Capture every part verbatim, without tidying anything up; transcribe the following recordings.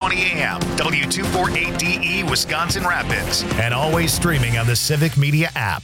twenty a.m. W two forty-eight D E, Wisconsin Rapids. And always streaming on the Civic Media app.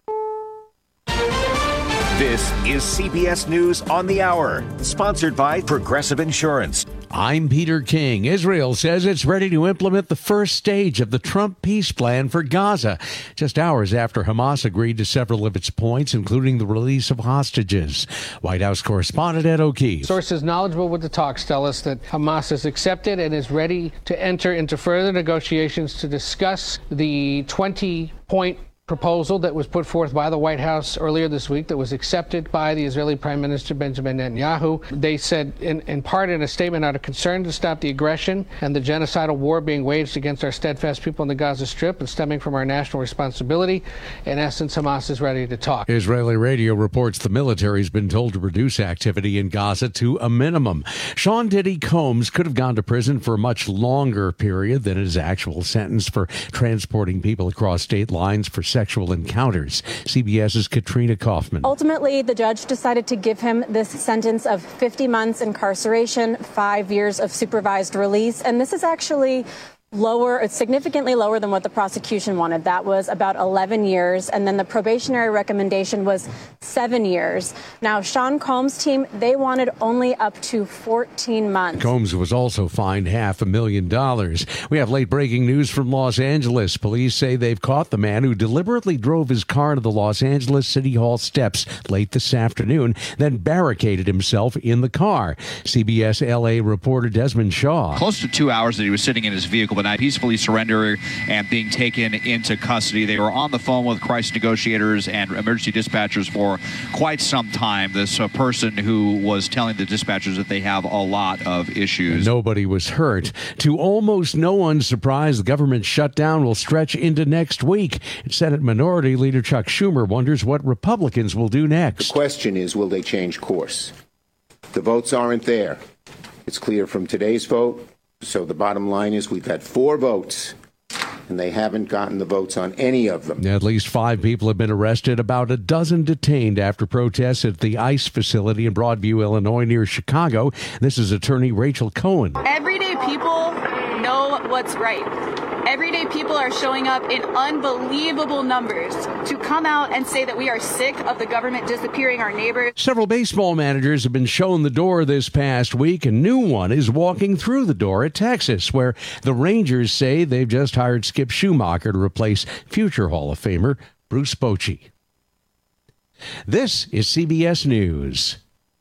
This is C B S News on the Hour, sponsored by Progressive Insurance. I'm Peter King. Israel says it's ready to implement the first stage of the Trump peace plan for Gaza, just hours after Hamas agreed to several of its points, including the release of hostages. White House correspondent Ed O'Keefe. Sources knowledgeable with the talks tell us that Hamas has accepted and is ready to enter into further negotiations to discuss the twenty-point proposal that was put forth by the White House earlier this week that was accepted by the Israeli Prime Minister Benjamin Netanyahu. They said in, in part in a statement out of concern to stop the aggression and the genocidal war being waged against our steadfast people in the Gaza Strip and stemming from our national responsibility. In essence, Hamas is ready to talk. Israeli radio reports the military's been told to reduce activity in Gaza to a minimum. Sean Diddy Combs could have gone to prison for a much longer period than his actual sentence for transporting people across state lines for sexual encounters. CBS's Katrina Kaufman. Ultimately, the judge decided to give him this sentence of fifty months incarceration, five years of supervised release. And this is actually lower, it's significantly lower than what the prosecution wanted. That was about eleven years. And then the probationary recommendation was seven years. Now, Sean Combs' team, they wanted only up to fourteen months. Combs was also fined half a million dollars. We have late breaking news from Los Angeles. Police say they've caught the man who deliberately drove his car to the Los Angeles City Hall steps late this afternoon, then barricaded himself in the car. C B S L A reporter Desmond Shaw. Close to two hours that he was sitting in his vehicle, but not peacefully surrendering and being taken into custody. They were on the phone with crisis negotiators and emergency dispatchers for quite some time. This uh, person who was telling the dispatchers that they have a lot of issues. Nobody was hurt. To almost no one's surprise, the government shutdown will stretch into next week. Senate Minority Leader Chuck Schumer wonders what Republicans will do next. The question is, will they change course? The votes aren't there. It's clear from today's vote. So the bottom line is we've had four votes, and they haven't gotten the votes on any of them. At least five people have been arrested, about a dozen detained after protests at the ICE facility in Broadview, Illinois, near Chicago. This is attorney Rachel Cohen. Everyday people know what's right. Everyday people are showing up in unbelievable numbers to come out and say that we are sick of the government disappearing our neighbors. Several baseball managers have been shown the door this past week. A new one is walking through the door at Texas, where the Rangers say they've just hired Skip Schumacher to replace future Hall of Famer Bruce Bochy. This is C B S News.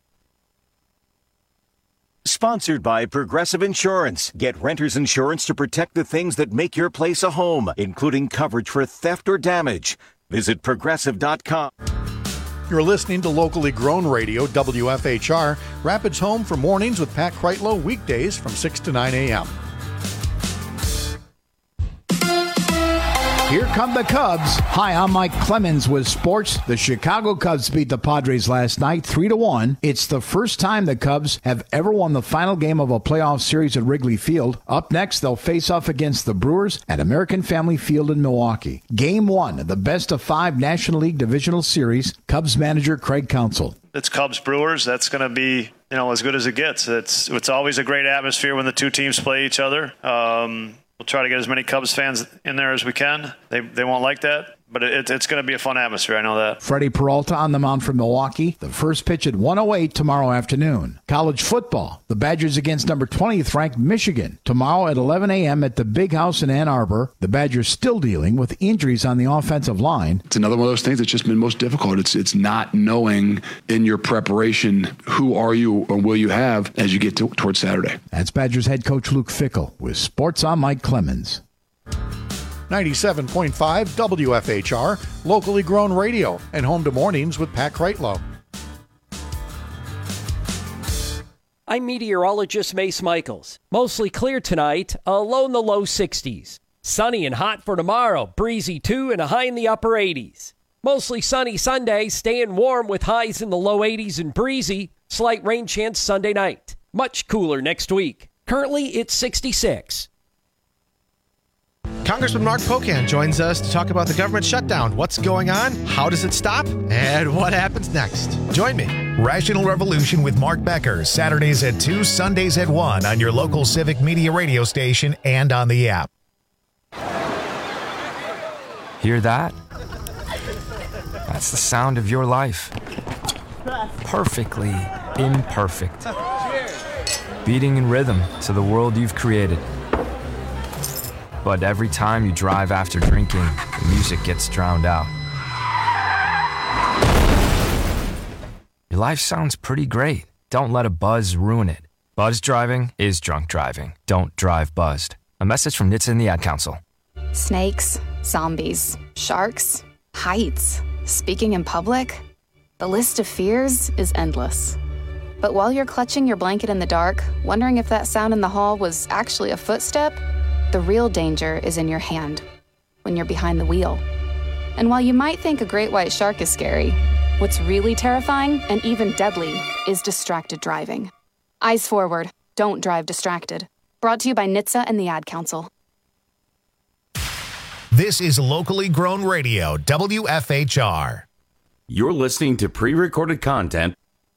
Sponsored by Progressive Insurance. Get renter's insurance to protect the things that make your place a home, including coverage for theft or damage. Visit progressive dot com. You're listening to locally grown radio, W F H R, Rapids Home for mornings with Pat Kreitlow, weekdays from six to nine a.m. Here come the Cubs. Hi, I'm Mike Clemens with sports. The Chicago Cubs beat the Padres last night three to one. It's the first time the Cubs have ever won the final game of a playoff series at Wrigley Field. Up next, they'll face off against the Brewers at American Family Field in Milwaukee. Game one of the best of five National League Divisional Series. Cubs manager Craig Counsell. It's Cubs Brewers. That's going to be, you know, as good as it gets. It's it's always a great atmosphere when the two teams play each other. Um, We'll try to get as many Cubs fans in there as we can. They they won't like that, but it, it's going to be a fun atmosphere. I know that. Freddie Peralta on the mound for Milwaukee. The first pitch at one oh eight tomorrow afternoon. College football. The Badgers against number twentieth ranked Michigan. Tomorrow at eleven a.m. at the Big House in Ann Arbor. The Badgers still dealing with injuries on the offensive line. It's another one of those things that's just been most difficult. It's it's not knowing in your preparation who are you or will you have as you get to, towards Saturday. That's Badgers head coach Luke Fickell with Sports on Mike Clemens. ninety-seven point five W F H R, locally grown radio, and home to mornings with Pat Kreitlow. I'm meteorologist Mace Michaels. Mostly clear tonight, a low in the low sixties. Sunny and hot for tomorrow, breezy too, and a high in the upper eighties. Mostly sunny Sunday, staying warm with highs in the low eighties and breezy. Slight rain chance Sunday night. Much cooler next week. Currently, it's sixty-six. Congressman Mark Pocan joins us to talk about the government shutdown. What's going on? How does it stop? And what happens next? Join me. Rational Revolution with Mark Becker, Saturdays at two, Sundays at one on your local Civic Media radio station and on the app. Hear that? That's the sound of your life. Perfectly imperfect. Beating in rhythm to the world you've created. But every time you drive after drinking, the music gets drowned out. Your life sounds pretty great. Don't let a buzz ruin it. Buzz driving is drunk driving. Don't drive buzzed. A message from N H T S A and the Ad Council. Snakes, zombies, sharks, heights, speaking in public. The list of fears is endless. But while you're clutching your blanket in the dark, wondering if that sound in the hall was actually a footstep, the real danger is in your hand, when you're behind the wheel. And while you might think a great white shark is scary, what's really terrifying and even deadly is distracted driving. Eyes forward, don't drive distracted. Brought to you by N H T S A and the Ad Council. This is locally grown radio, W F H R. You're listening to pre-recorded content.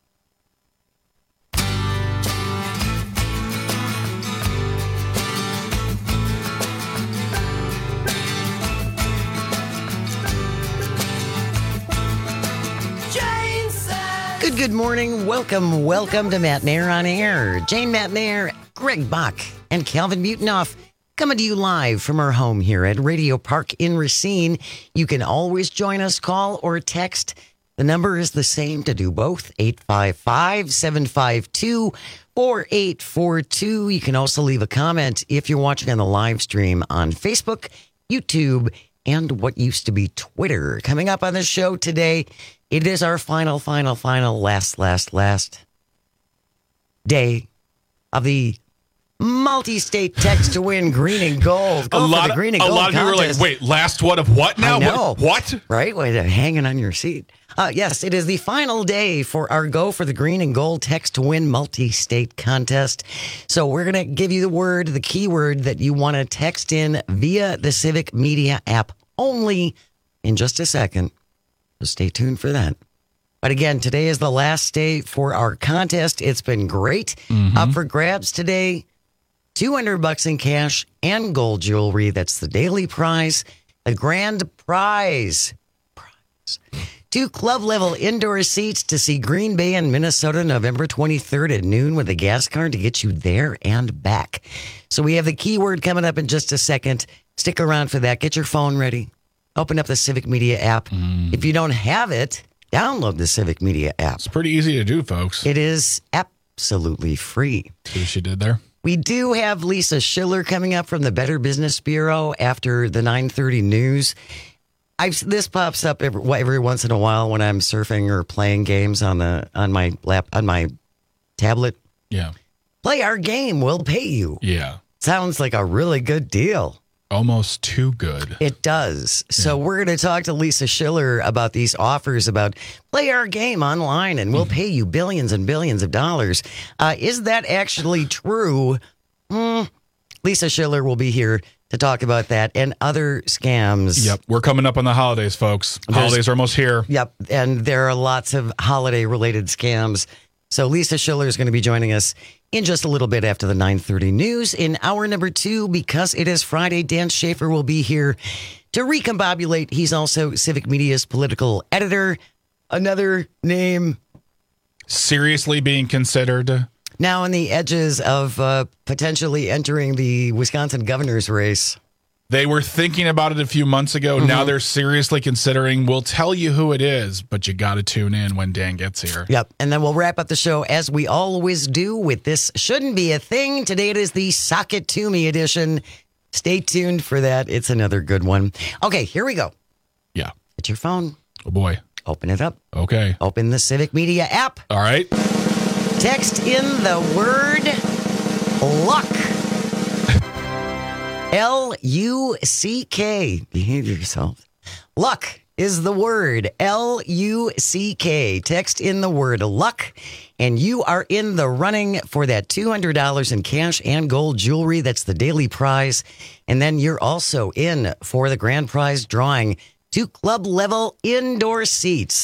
Good, good morning. Welcome, welcome to Matt Nair on Air. Jane Matt Nair, Greg Bach, and Calvin Mutenoff coming to you live from our home here at Radio Park in Racine. You can always join us, call or text. The number is the same to do both, eight five five, seven five two, four eight four two. You can also leave a comment if you're watching on the live stream on Facebook, YouTube, and what used to be Twitter. Coming up on the show today, it is our final, final, final, last, last, last day of the multi-state text to win green and gold. Go a lot for the of, green and a gold lot of people are like, wait, last one of what now? I know. What? what? Right? Wait, they're hanging on your seat. Uh, yes, it is the final day for our Go for the Green and Gold text to win multi-state contest. So we're going to give you the word, the keyword that you want to text in via the Civic Media app only in just a second. So stay tuned for that. But again, today is the last day for our contest. It's been great. Mm-hmm. Up for grabs today, two hundred bucks in cash and gold jewelry. That's the daily prize. The grand prize. Prize. Two club-level indoor seats to see Green Bay and Minnesota November twenty-third at noon with a gas card to get you there and back. So we have the keyword coming up in just a second. Stick around for that. Get your phone ready. Open up the Civic Media app. Mm. If you don't have it, download the Civic Media app. It's pretty easy to do, folks. It is absolutely free. See what she did there? We do have Lisa Schiller coming up from the Better Business Bureau after the nine thirty news. I've, this pops up every, every once in a while when I'm surfing or playing games on the on my lap on my tablet. Yeah. Play our game, we'll pay you. Yeah. Sounds like a really good deal. Almost too good. It does. So yeah. We're going to talk to Lisa Schiller about these offers about play our game online and we'll pay you billions and billions of dollars. Uh, is that actually true? Mm, Lisa Schiller will be here to talk about that and other scams. Yep. We're coming up on the holidays, folks. There's, holidays are almost here. Yep. And there are lots of holiday-related scams. So Lisa Schiller is going to be joining us in just a little bit after the nine thirty news. In hour number two, because it is Friday, Dan Schaefer will be here to recombobulate. He's also Civic Media's political editor. Another name seriously being considered. Now on the edges of uh, potentially entering the Wisconsin governor's race. They were thinking about it a few months ago. Mm-hmm. Now they're seriously considering. We'll tell you who it is, but you got to tune in when Dan gets here. Yep. And then we'll wrap up the show as we always do with This Shouldn't Be a Thing. Today it is the Sock It To Me edition. Stay tuned for that. It's another good one. Okay, here we go. Yeah. Get your phone. Oh, boy. Open it up. Okay. Open the Civic Media app. All right. Text in the word luck. L U C K. Behave yourself. Luck is the word. L U C K. Text in the word luck, and you are in the running for that two hundred dollars in cash and gold jewelry. That's the daily prize. And then you're also in for the grand prize drawing two club-level indoor seats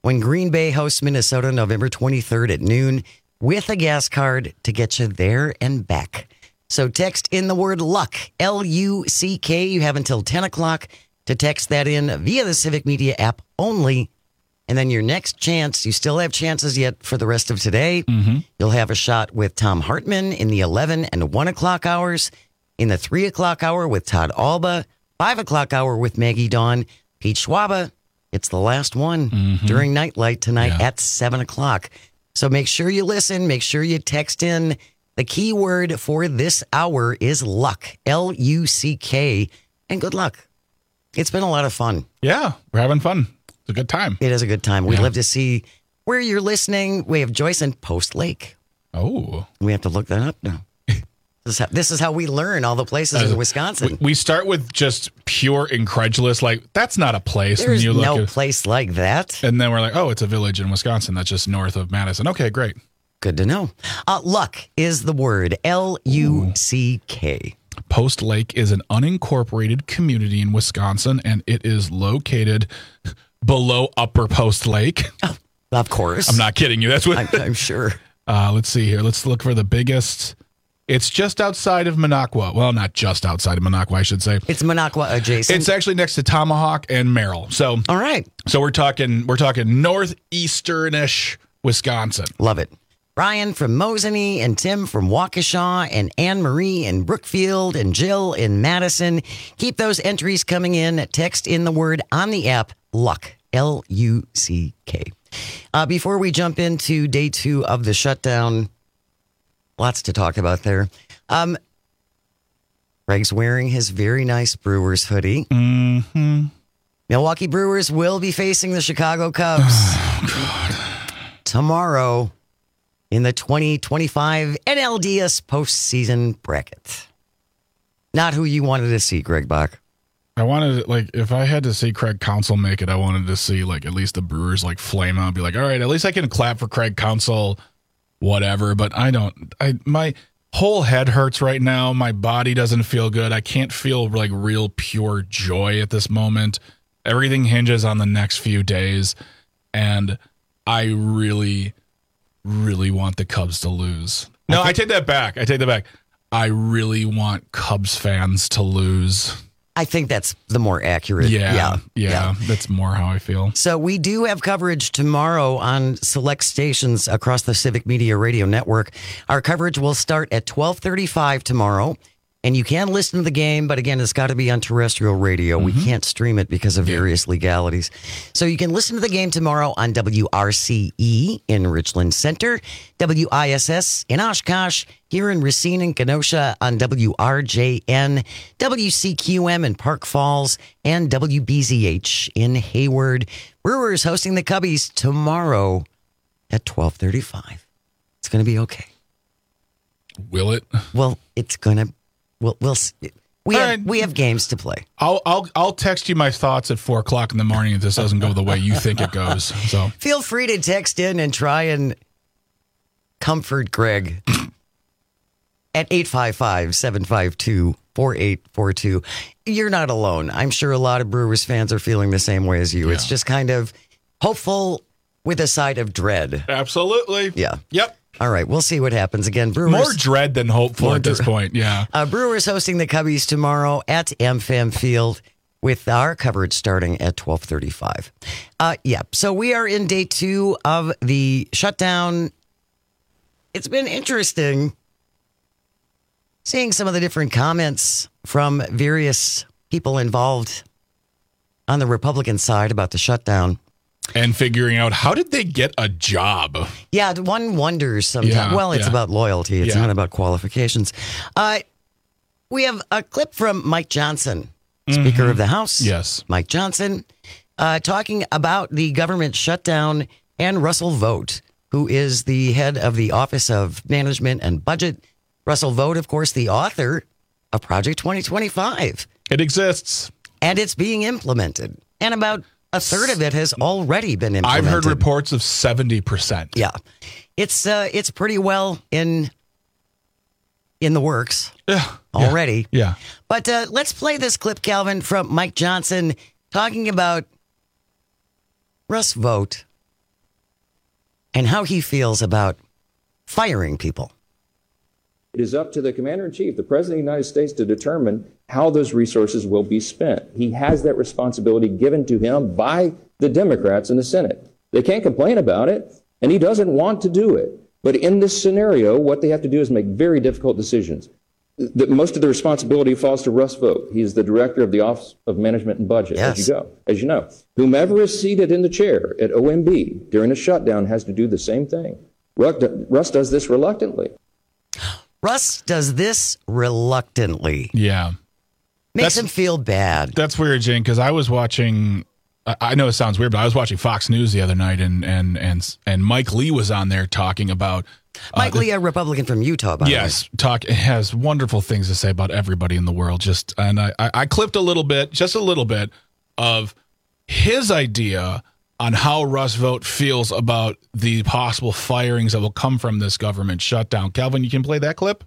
when Green Bay hosts Minnesota November twenty-third at noon with a gas card to get you there and back. So text in the word luck, L U C K. You have until ten o'clock to text that in via the Civic Media app only. And then your next chance, you still have chances yet for the rest of today. Mm-hmm. You'll have a shot with Tom Hartman in the eleven and one o'clock hours, in the three o'clock hour with Todd Alba, five o'clock hour with Maggie Dawn, Pete Schwaba. It's the last one Mm-hmm. during Nightlight tonight Yeah. at seven o'clock. So make sure you listen. Make sure you text in. The key word for this hour is luck, L U C K, and good luck. It's been a lot of fun. Yeah, we're having fun. It's a good time. It is a good time. We'd Yeah. love to see where you're listening. We have Joyce in Post Lake. Oh. We have to look that up now. This is how, this is how we learn all the places in Wisconsin. We, we start with just pure incredulous, like, that's not a place. There's and you look no at, place like that. And then we're like, oh, it's a village in Wisconsin that's just north of Madison. Okay, great. Good to know. Uh, luck is the word, L U C K. Post Lake is an unincorporated community in Wisconsin, and it is located below Upper Post Lake. Oh, of course. I'm not kidding you. That's what I'm, I'm sure. Uh, let's see here. Let's look for the biggest. It's just outside of Minocqua. Well, not just outside of Minocqua, I should say. It's Minocqua adjacent. It's actually next to Tomahawk and Merrill. So, all right. So we're talking we're talking northeasternish Wisconsin. Love it. Ryan from Mosinee and Tim from Waukesha and Anne Marie in Brookfield and Jill in Madison. Keep those entries coming in. Text in the word on the app, luck, L U C K. Uh, before we jump into day two of the shutdown, lots to talk about there. Um, Greg's wearing his very nice Brewers hoodie. Mm-hmm. Milwaukee Brewers will be facing the Chicago Cubs oh, God. tomorrow in the twenty twenty-five N L D S postseason bracket. Not who you wanted to see, Greg Bach. I wanted, like, if I had to see Craig Counsell make it, I wanted to see, like, at least the Brewers, like, flame out, be like, all right, at least I can clap for Craig Counsell, whatever. But I don't, I, my whole head hurts right now. My body doesn't feel good. I can't feel, like, real pure joy at this moment. Everything hinges on the next few days. And I really, really want the Cubs to lose. No, I take that back. I take that back. I really want Cubs fans to lose. I think that's the more accurate. Yeah, Yeah. yeah, yeah. that's more how I feel. So we do have coverage tomorrow on select stations across the Civic Media Radio Network. Our coverage will start at twelve thirty-five tomorrow. And you can listen to the game, but again, it's got to be on terrestrial radio. We can't stream it because of various legalities. So you can listen to the game tomorrow on W R C E in Richland Center, W I S S in Oshkosh, here in Racine and Kenosha on W R J N, W C Q M in Park Falls, and W B Z H in Hayward. Brewers hosting the Cubbies tomorrow at twelve thirty-five. It's going to be okay. Will it? Well, it's going to We'll, we'll we All have right. we have games to play. I'll I'll I'll text you my thoughts at four o'clock in the morning if this doesn't go the way you think it goes. So Feel free to text in and try and comfort Greg at eight five five, seven five two, four eight four two. You're not alone. I'm sure a lot of Brewers fans are feeling the same way as you. It's just kind of hopeful with a side of dread. absolutely, Yeah. yep. All right, we'll see what happens. Again, Brewers. More dread than hopeful More at this dread. point. Yeah. Uh, Brewers hosting the Cubbies tomorrow at AmFam Field with our coverage starting at twelve thirty-five. Uh, yeah, so we are in day two of the shutdown. It's been interesting seeing some of the different comments from various people involved on the Republican side about the shutdown. And figuring out how did they get a job? Yeah, one wonders sometimes. Yeah, well, it's yeah. about loyalty. It's Yeah. not about qualifications. Uh, we have a clip from Mike Johnson, Speaker Mhm. of the House. Yes. Mike Johnson, uh, talking about the government shutdown, and Russell Vought, who is the head of the Office of Management and Budget. Russell Vought, of course, the author of Project twenty twenty-five. It exists. And it's being implemented. And about a third of it has already been implemented. I've heard reports of seventy percent. Yeah. It's uh, it's pretty well in in the works yeah, already. Yeah. But uh, let's play this clip, Calvin, from Mike Johnson talking about Russ Vought and how he feels about firing people. It is up to the commander-in-chief, the president of the United States, to determine how those resources will be spent. He has that responsibility given to him by the Democrats in the Senate. They can't complain about it, and he doesn't want to do it. But in this scenario, what they have to do is make very difficult decisions. The, most of the responsibility falls to Russ Vought. He is the director of the Office of Management and Budget, yes. as you go, as you know. Whomever is seated in the chair at O M B during a shutdown has to do the same thing. Russ does this reluctantly. Russ does this reluctantly. Yeah. Makes that's, him feel bad. That's weird, Jane, because I was watching, I know it sounds weird, but I was watching Fox News the other night, and and and, and Mike Lee was on there talking about... Mike uh, Lee, a Republican from Utah, by yes, the way. talk has wonderful things to say about everybody in the world. Just And I, I, I clipped a little bit, just a little bit, of his idea on how Russ Vought feels about the possible firings that will come from this government shutdown. Calvin, you can play that clip?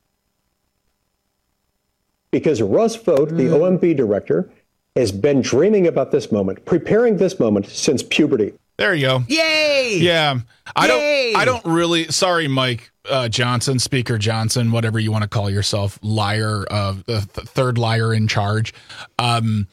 Because Russ Vought, the O M B director, has been dreaming about this moment, preparing this moment since puberty. There you go. Yay! Yeah. I Yay! don't I don't really sorry, Mike uh, Johnson, Speaker Johnson, whatever you want to call yourself, liar, uh, the th- third liar in charge. Um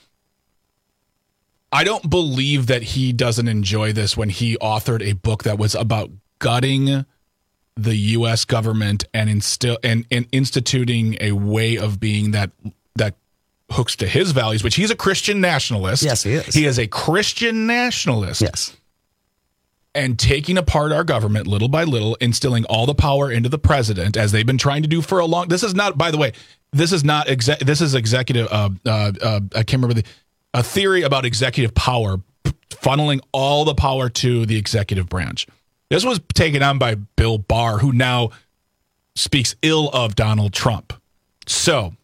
I don't believe that he doesn't enjoy this when he authored a book that was about gutting the U S government and instill and, and instituting a way of being that that hooks to his values, which he's a Christian nationalist. Yes, he is. He is a Christian nationalist. Yes. And taking apart our government little by little, instilling all the power into the president, as they've been trying to do for a long. This is not, by the way, this is not exec. This is executive. Uh, uh, uh, I can't remember the. A theory about executive power, funneling all the power to the executive branch. This was taken on by Bill Barr, who now speaks ill of Donald Trump. So,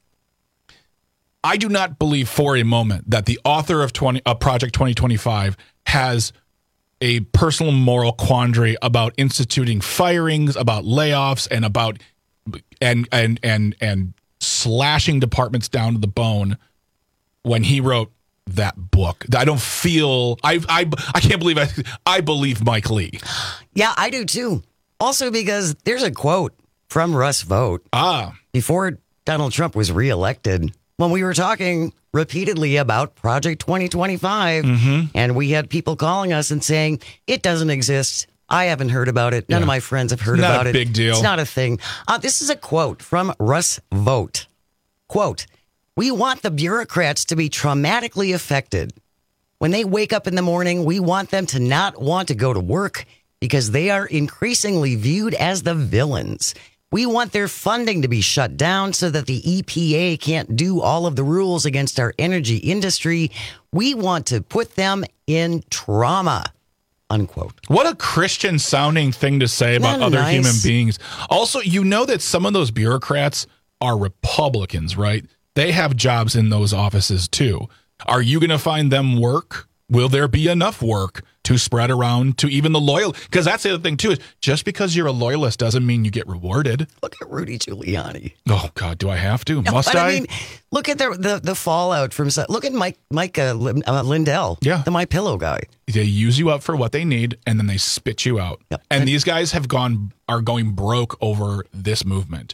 I do not believe for a moment that the author of twenty, uh, Project twenty twenty-five has a personal moral quandary about instituting firings, about layoffs, and about and and and and slashing departments down to the bone when he wrote that book. I don't feel I I I can't believe I I believe Mike Lee. Yeah, I do too. Also because there's a quote from Russ Vought. Ah. Before Donald Trump was reelected, when we were talking repeatedly about Project twenty twenty-five, mm-hmm. and we had people calling us and saying, it doesn't exist. I haven't heard about it. None yeah. of my friends have heard not about a it. Big deal. It's not a thing. Uh, this is a quote from Russ Vought. Quote, "We want the bureaucrats to be traumatically affected. When they wake up in the morning, we want them to not want to go to work because they are increasingly viewed as the villains. We want their funding to be shut down so that the E P A can't do all of the rules against our energy industry. We want to put them in trauma." Unquote. What a Christian sounding thing to say about other nice? human beings. Also, you know that some of those bureaucrats are Republicans, right? They have jobs in those offices too. Are you going to find them work? Will there be enough work to spread around to even the loyal? Because that's the other thing too, is just because you're a loyalist doesn't mean you get rewarded. Look at Rudy Giuliani. Oh God, do I have to? No, Must I? I mean, look at the, the the fallout from. Look at Mike Mike uh, uh, Lindell. Yeah, the My Pillow guy. They use you up for what they need, and then they spit you out. Yep. And, and these guys have gone are going broke over this movement.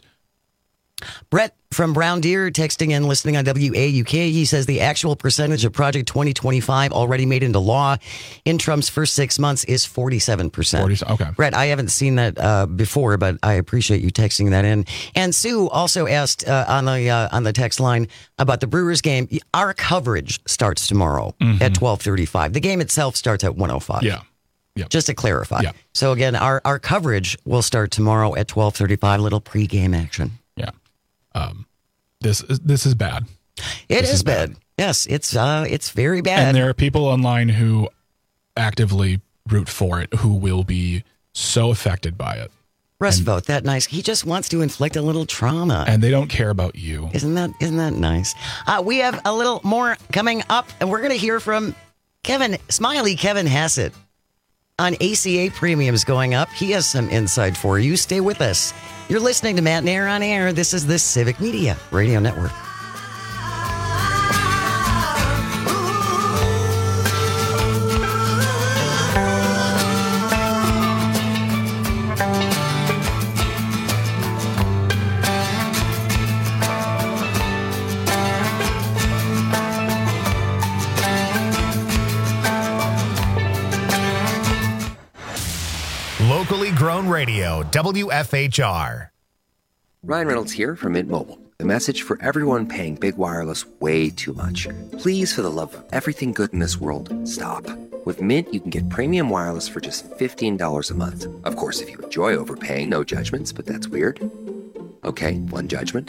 Brett from Brown Deer texting and listening on W A U K. He says the actual percentage of Project twenty twenty-five already made into law in Trump's first six months is forty-seven percent. forty, okay. Brett, I haven't seen that uh, before, but I appreciate you texting that in. And Sue also asked uh, on the uh, on the text line about the Brewers game. Our coverage starts tomorrow mm-hmm. at twelve thirty-five. The game itself starts at one oh five. Yeah. Yep. Just to clarify. Yeah. So again, our, our coverage will start tomorrow at twelve thirty-five. Little pregame action. Yeah. Um, this is this is bad. It this is, is bad. bad. Yes, it's uh, it's very bad. And there are people online who actively root for it, who will be so affected by it. Russ Vought, that nice. He just wants to inflict a little trauma, and they don't care about you. Isn't that isn't that nice? Uh, we have a little more coming up, and we're going to hear from Kevin Smiley, Kevin Hassett, on A C A premiums going up. He has some insight for you. Stay with us. You're listening to Matt and Aaron on Air. This is the Civic Media Radio Network. Grown Radio, W F H R. Ryan Reynolds here from Mint Mobile. The message for everyone paying big wireless way too much. Please, for the love of everything good in this world, stop. With Mint, you can get premium wireless for just fifteen dollars a month. Of course, if you enjoy overpaying, no judgments, but that's weird. Okay, one judgment.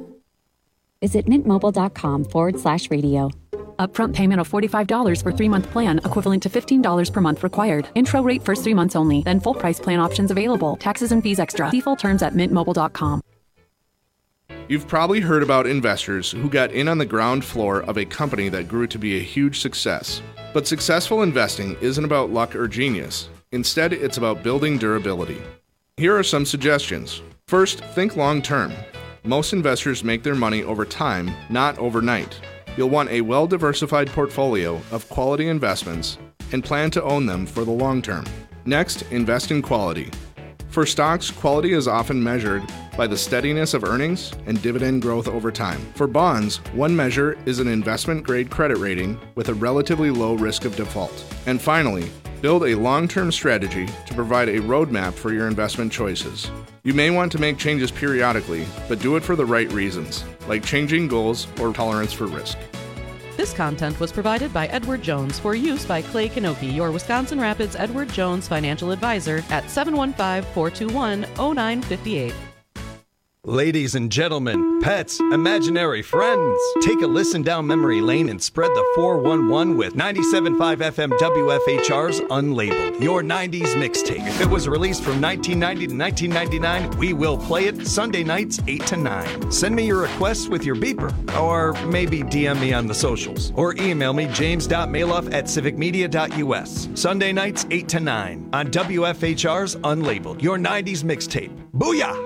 Visit mintmobile.com forward slash radio. Upfront payment of forty-five dollars for three-month plan, equivalent to fifteen dollars per month required. Intro rate first three months only, then full price plan options available. Taxes and fees extra. See full terms at mint mobile dot com. You've probably heard about investors who got in on the ground floor of a company that grew to be a huge success. But successful investing isn't about luck or genius. Instead, it's about building durability. Here are some suggestions. First, think long term. Most investors make their money over time, not overnight. You'll want a well-diversified portfolio of quality investments and plan to own them for the long term. Next, invest in quality. For stocks, quality is often measured by the steadiness of earnings and dividend growth over time. For bonds, one measure is an investment-grade credit rating with a relatively low risk of default. And finally, build a long-term strategy to provide a roadmap for your investment choices. You may want to make changes periodically, but do it for the right reasons, like changing goals or tolerance for risk. This content was provided by Edward Jones for use by Clay Kanoki, your Wisconsin Rapids Edward Jones financial advisor at seven one five, four two one, zero nine five eight. Ladies and gentlemen, pets, imaginary friends, take a listen down memory lane and spread the four one one with ninety-seven point five F M W F H R's Unlabeled, your nineties mixtape. If it was released from nineteen ninety to nineteen ninety-nine, we will play it Sunday nights eight to nine. Send me your requests with your beeper, or maybe D M me on the socials, or email me james dot maloff at civic media dot u s. Sunday nights eight to nine on W F H R's Unlabeled, your nineties mixtape. Booyah!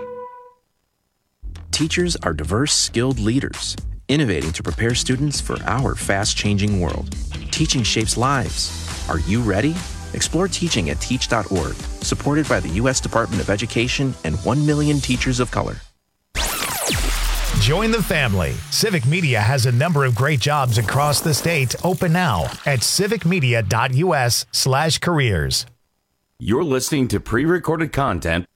Teachers are diverse, skilled leaders, innovating to prepare students for our fast-changing world. Teaching shapes lives. Are you ready? Explore teaching at teach dot org, supported by the U S Department of Education and one million teachers of color. Join the family. Civic Media has a number of great jobs across the state open now at civic media dot u s slash careers. You're listening to pre-recorded content.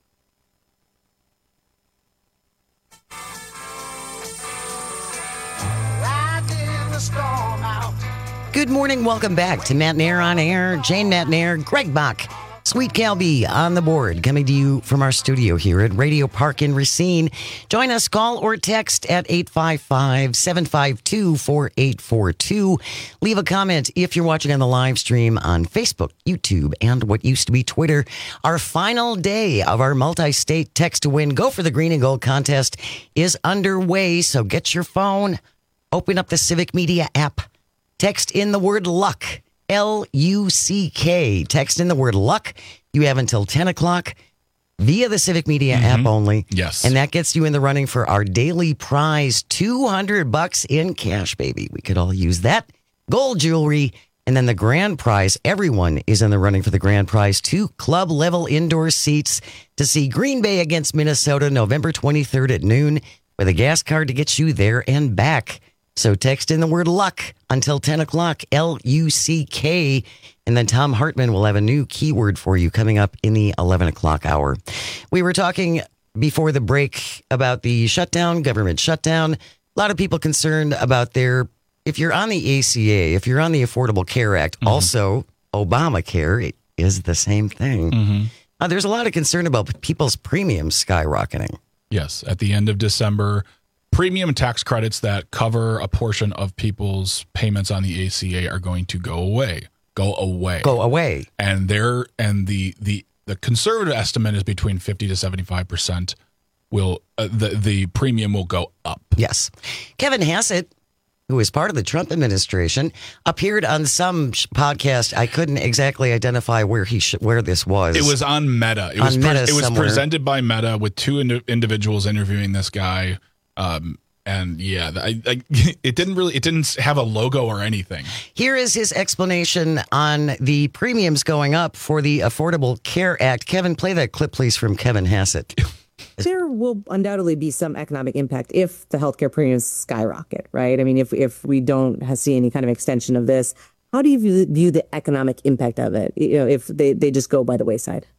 Good morning. Welcome back to Matt Nair on Air. Jane Matt Nair, Greg Bach, Sweet Calby on the board, coming to you from our studio here at Radio Park in Racine. Join us, call or text at eight five five, seven five two, four eight four two. Leave a comment if you're watching on the live stream on Facebook, YouTube, and what used to be Twitter. Our final day of our multi-state text to win Go for the Green and Gold contest is underway, so get your phone, open up the Civic Media app. Text in the word luck, L U C K. Text in the word luck. You have until ten o'clock via the Civic Media mm-hmm. app only. Yes. And that gets you in the running for our daily prize, two hundred bucks in cash, baby. We could all use that. Gold jewelry. And then the grand prize, everyone is in the running for the grand prize, two club level indoor seats to see Green Bay against Minnesota November twenty-third at noon with a gas card to get you there and back. So text in the word luck until ten o'clock, L U C K, and then Tom Hartman will have a new keyword for you coming up in the eleven o'clock hour. We were talking before the break about the shutdown, government shutdown. A lot of people concerned about their, if you're on the A C A, if you're on the Affordable Care Act, mm-hmm. also Obamacare is the same thing. Mm-hmm. Uh, there's a lot of concern about people's premiums skyrocketing. Yes, at the end of December, premium tax credits that cover a portion of people's payments on the A C A are going to go away. Go away. Go away. And there and the the the conservative estimate is between fifty to seventy-five percent will uh, the the premium will go up. Yes. Kevin Hassett, who is part of the Trump administration, appeared on some podcast. I couldn't exactly identify where he sh- where this was. It was on Meta. It on was Meta pre- it was somewhere. presented by Meta with two ind- individuals interviewing this guy. Um, and yeah, I, I, it didn't really, it didn't have a logo or anything. Here is his explanation on the premiums going up for the Affordable Care Act. Kevin, play that clip, please, from Kevin Hassett. There will undoubtedly be some economic impact if the healthcare premiums skyrocket, right? I mean, if if we don't see any kind of extension of this, how do you view, view the economic impact of it? You know, if they, they just go by the wayside?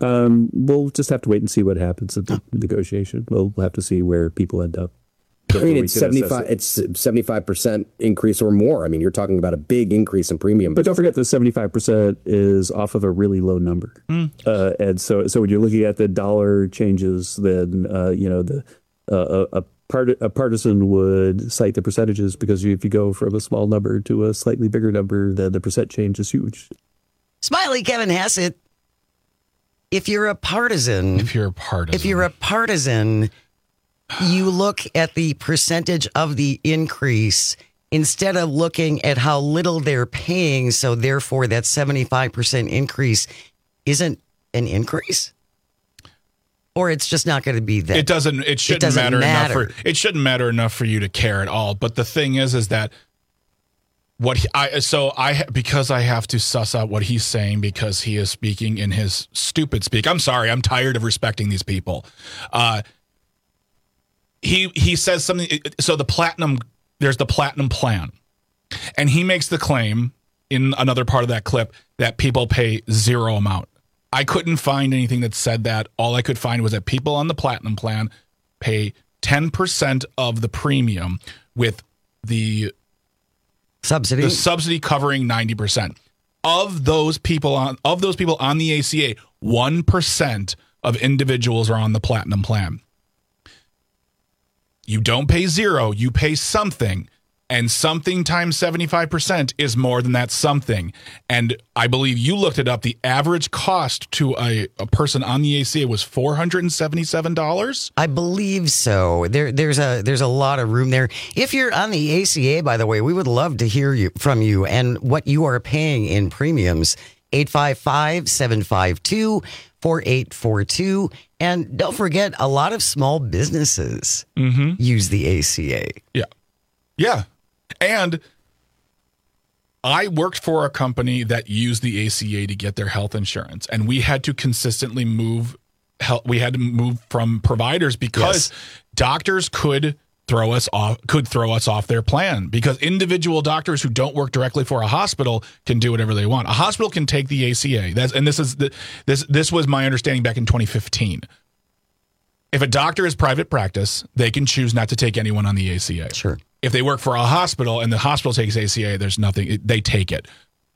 Um, we'll just have to wait and see what happens at the negotiation. We'll have to see where people end up. I mean, it's seventy-five. It. It's seventy-five percent increase or more. I mean, you're talking about a big increase in premium. But don't forget, the seventy-five percent is off of a really low number, mm. uh, and so so when you're looking at the dollar changes, then uh, you know the uh, a part a partisan would cite the percentages because if you go from a small number to a slightly bigger number, then the percent change is huge. Smiley Kevin Hassett. If you're a partisan, if you're a partisan, if you're a partisan. You look at the percentage of the increase instead of looking at how little they're paying. So therefore, that seventy-five percent increase isn't an increase, or it's just not going to be that. It doesn't. It shouldn't it doesn't matter, matter enough for. It shouldn't matter enough for you to care at all. But the thing is, is that what he, I so I because I have to suss out what he's saying because he is speaking in his stupid speak. I'm sorry. I'm tired of respecting these people. Uh, He he says something. So the platinum, there's the platinum plan, and he makes the claim in another part of that clip that people pay zero amount. I couldn't find anything that said that. All I could find was that people on the platinum plan pay ten percent of the premium, with the subsidy the subsidy covering ninety percent of those people on of those people on the A C A. One percent of individuals are on the platinum plan. You don't pay zero, you pay something, and something times seventy-five percent is more than that something. And I believe you looked it up. The average cost to a, a person on the A C A was four hundred seventy-seven dollars. I believe so. There, there's a there's a lot of room there. If you're on the A C A, by the way, we would love to hear you from you and what you are paying in premiums. eight five five, seven five two, four eight four two. And don't forget, a lot of small businesses mm-hmm. use the A C A. Yeah. Yeah. And I worked for a company that used the A C A to get their health insurance. And we had to consistently move, we had to move from providers because yes. doctors could throw us off could throw us off their plan because individual doctors who don't work directly for a hospital can do whatever they want. A hospital can take the A C A. That's and this is the, this this was my understanding back in twenty fifteen. If a doctor is private practice, they can choose not to take anyone on the A C A. Sure. If they work for a hospital and the hospital takes A C A, there's nothing. They take it.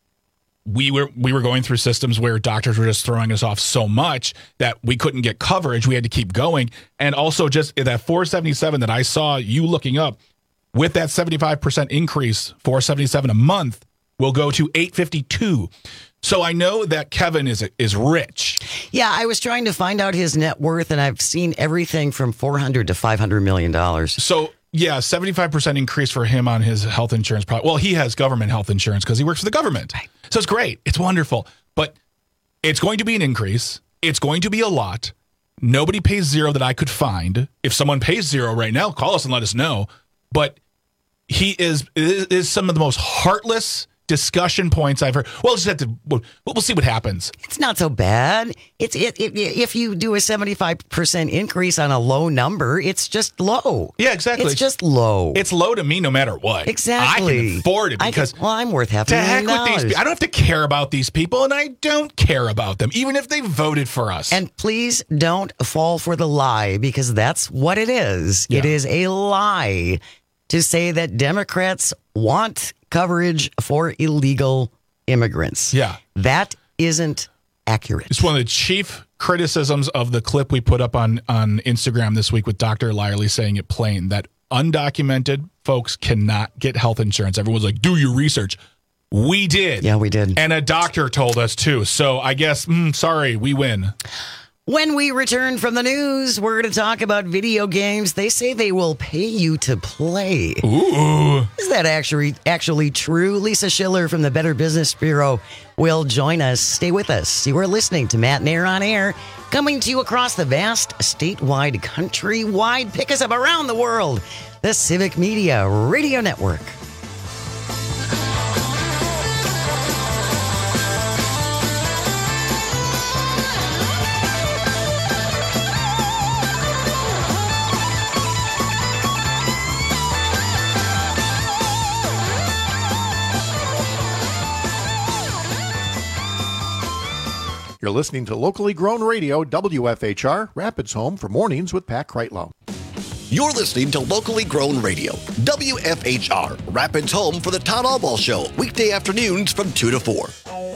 We were we were going through systems where doctors were just throwing us off so much that we couldn't get coverage. We had to keep going. And also just that four seventy-seven that I saw you looking up, with that seventy-five percent increase, four seventy-seven a month will go to eight fifty-two. So I know that Kevin is is rich. Yeah, I was trying to find out his net worth, and I've seen everything from four hundred to five hundred million dollars. So yeah, seventy-five percent increase for him on his health insurance. Well, he has government health insurance because he works for the government. Right. So it's great. It's wonderful. But it's going to be an increase. It's going to be a lot. Nobody pays zero that I could find. If someone pays zero right now, call us and let us know. But he is is some of the most heartless discussion points I've heard. Well, just have to. We'll, we'll see what happens. It's not so bad. It's it, it, if you do a seventy-five percent increase on a low number, it's just low. Yeah, exactly. It's just low. It's low to me no matter what. Exactly. I can afford it because can, well, I'm worth half a to million heck with dollars. these. I don't have to care about these people, and I don't care about them, even if they voted for us. And please don't fall for the lie because that's what it is. Yeah. It is a lie to say that Democrats want coverage for illegal immigrants. Yeah. That isn't accurate. It's one of the chief criticisms of the clip we put up on, on Instagram this week with Doctor Lyerly saying it plain, that undocumented folks cannot get health insurance. Everyone's like, do your research. We did. Yeah, we did. And a doctor told us too. So I guess, mm, sorry, we win. When we return from the news, we're going to talk about video games. They say they will pay you to play. Ooh. Is that actually actually true? Lisa Schiller from the Better Business Bureau will join us. Stay with us. You are listening to Matt and Air on Air, coming to you across the vast, statewide, countrywide, pick us up around the world, the Civic Media Radio Network. You're listening to locally grown radio, W F H R, Rapids Home for Mornings with Pat Kreitlow. You're listening to locally grown radio, W F H R, Rapids Home for the Todd Albaugh Show, weekday afternoons from two to four.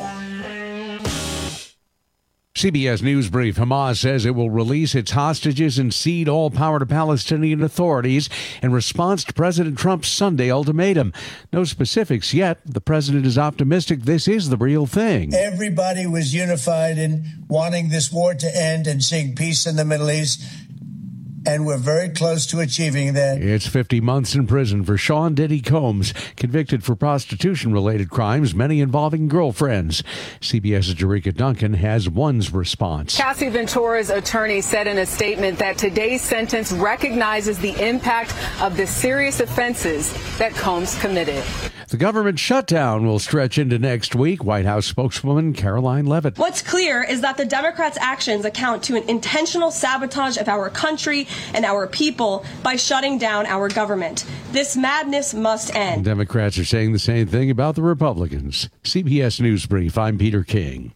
C B S News Brief. Hamas says it will release its hostages and cede all power to Palestinian authorities in response to President Trump's Sunday ultimatum. No specifics yet. The president is optimistic this is the real thing. Everybody was unified in wanting this war to end and seeing peace in the Middle East. And we're very close to achieving that. It's fifty months in prison for Sean Diddy Combs, convicted for prostitution-related crimes, many involving girlfriends. CBS's Jericka Duncan has one's response. Cassie Ventura's attorney said in a statement that today's sentence recognizes the impact of the serious offenses that Combs committed. The government shutdown will stretch into next week. White House spokeswoman Caroline Leavitt. What's clear is that the Democrats' actions account to an intentional sabotage of our country and our people by shutting down our government. This madness must end. Democrats are saying the same thing about the Republicans. C B S News Brief, I'm Peter King.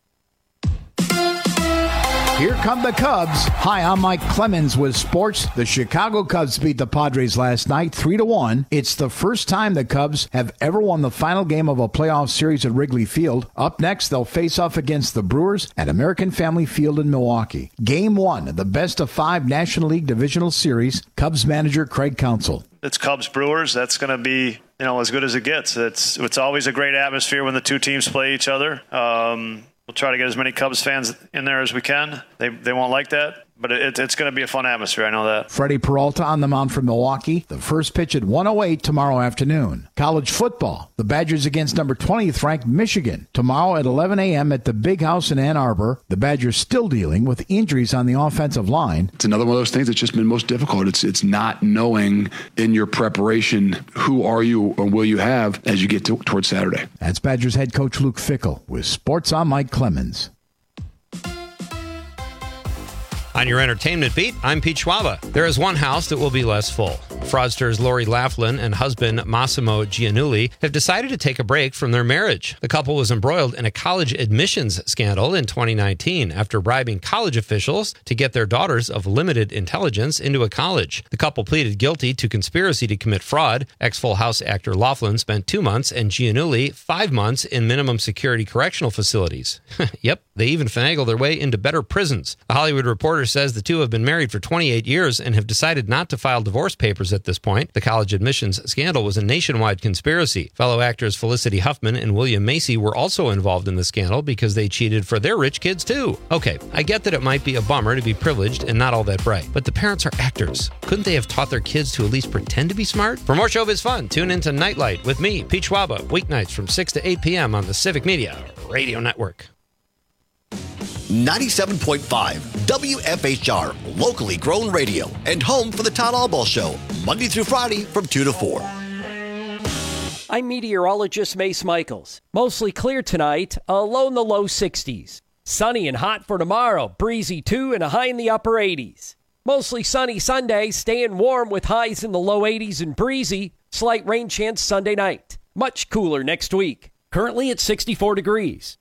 Here come the Cubs. Hi, I'm Mike Clemens with sports. The Chicago Cubs beat the Padres last night three to one. It's the first time the Cubs have ever won the final game of a playoff series at Wrigley Field. Up next, they'll face off against the Brewers at American Family Field in Milwaukee. Game one, the best of five National League Divisional Series. Cubs manager Craig Counsell. It's Cubs Brewers. That's going to be, you know, as good as it gets. It's it's always a great atmosphere when the two teams play each other. Um, We'll try to get as many Cubs fans in there as we can. They they won't like that, but it, it's going to be a fun atmosphere. I know that. Freddie Peralta on the mound for Milwaukee. The first pitch at one oh eight tomorrow afternoon. College football. The Badgers against number twentieth ranked Michigan. Tomorrow at eleven a.m. at the Big House in Ann Arbor. The Badgers still dealing with injuries on the offensive line. It's another one of those things that's just been most difficult. It's it's not knowing in your preparation who are you or will you have as you get to, towards Saturday. That's Badgers head coach Luke Fickell with Sports on Mike Clemens. On your entertainment beat, I'm Pete Schwaba. There is one house that will be less full. Fraudsters Lori Laughlin and husband Massimo Giannulli have decided to take a break from their marriage. The couple was embroiled in a college admissions scandal in twenty nineteen after bribing college officials to get their daughters of limited intelligence into a college. The couple pleaded guilty to conspiracy to commit fraud. Ex-Full House actor Laughlin spent two months and Giannulli five months in minimum security correctional facilities. Yep, they even finagled their way into better prisons. The Hollywood Reporter says the two have been married for twenty-eight years and have decided not to file divorce papers at this point. The college admissions scandal was a nationwide conspiracy. Fellow actors Felicity Huffman and William Macy were also involved in the scandal because they cheated for their rich kids too. Okay, I get that it might be a bummer to be privileged and not all that bright, but the parents are actors. Couldn't they have taught their kids to at least pretend to be smart? For more Showbiz fun, tune into Nightlight with me, Pete Schwaba, weeknights from six to eight p.m. on the Civic Media Radio Network. ninety-seven point five W F H R, locally grown radio, and home for the Todd Albaugh Show, Monday through Friday from two to four. I'm meteorologist Mace Michaels. Mostly clear tonight, a low in the low sixties. Sunny and hot for tomorrow, breezy too, and a high in the upper eighties. Mostly sunny Sunday, staying warm with highs in the low eighties and breezy. Slight rain chance Sunday night. Much cooler next week. Currently at sixty-four degrees.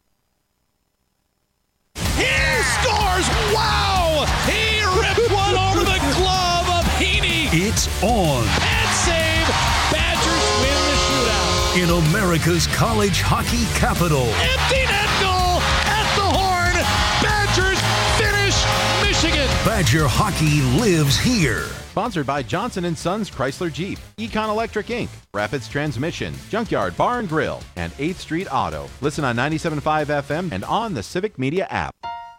He scores! Wow! He ripped one over the glove of Heaney. It's on. And save. Badgers win the shootout. In America's college hockey capital. Empty net goal at the horn. Badgers finish Michigan. Badger hockey lives here. Sponsored by Johnson and Sons Chrysler Jeep, Econ Electric Incorporated, Rapids Transmission, Junkyard Bar and Grill, and eighth Street Auto. Listen on ninety-seven point five F M and on the Civic Media app.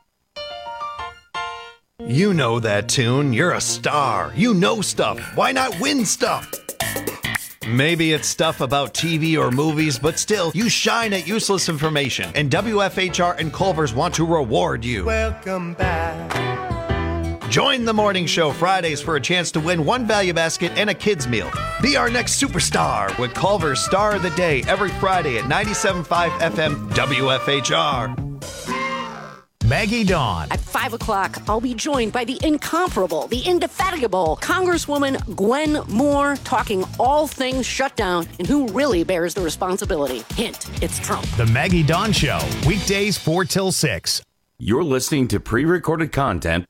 You know that tune. You're a star. You know stuff. Why not win stuff? Maybe it's stuff about T V or movies, but still, you shine at useless information. And W F H R and Culver's want to reward you. Welcome back. Join the morning show Fridays for a chance to win one value basket and a kid's meal. Be our next superstar with Culver's Star of the Day every Friday at ninety-seven point five F M W F H R. Maggie Dawn. At five o'clock, I'll be joined by the incomparable, the indefatigable Congresswoman Gwen Moore, talking all things shutdown and who really bears the responsibility. Hint, it's Trump. The Maggie Dawn Show, weekdays four till six You're listening to pre-recorded content.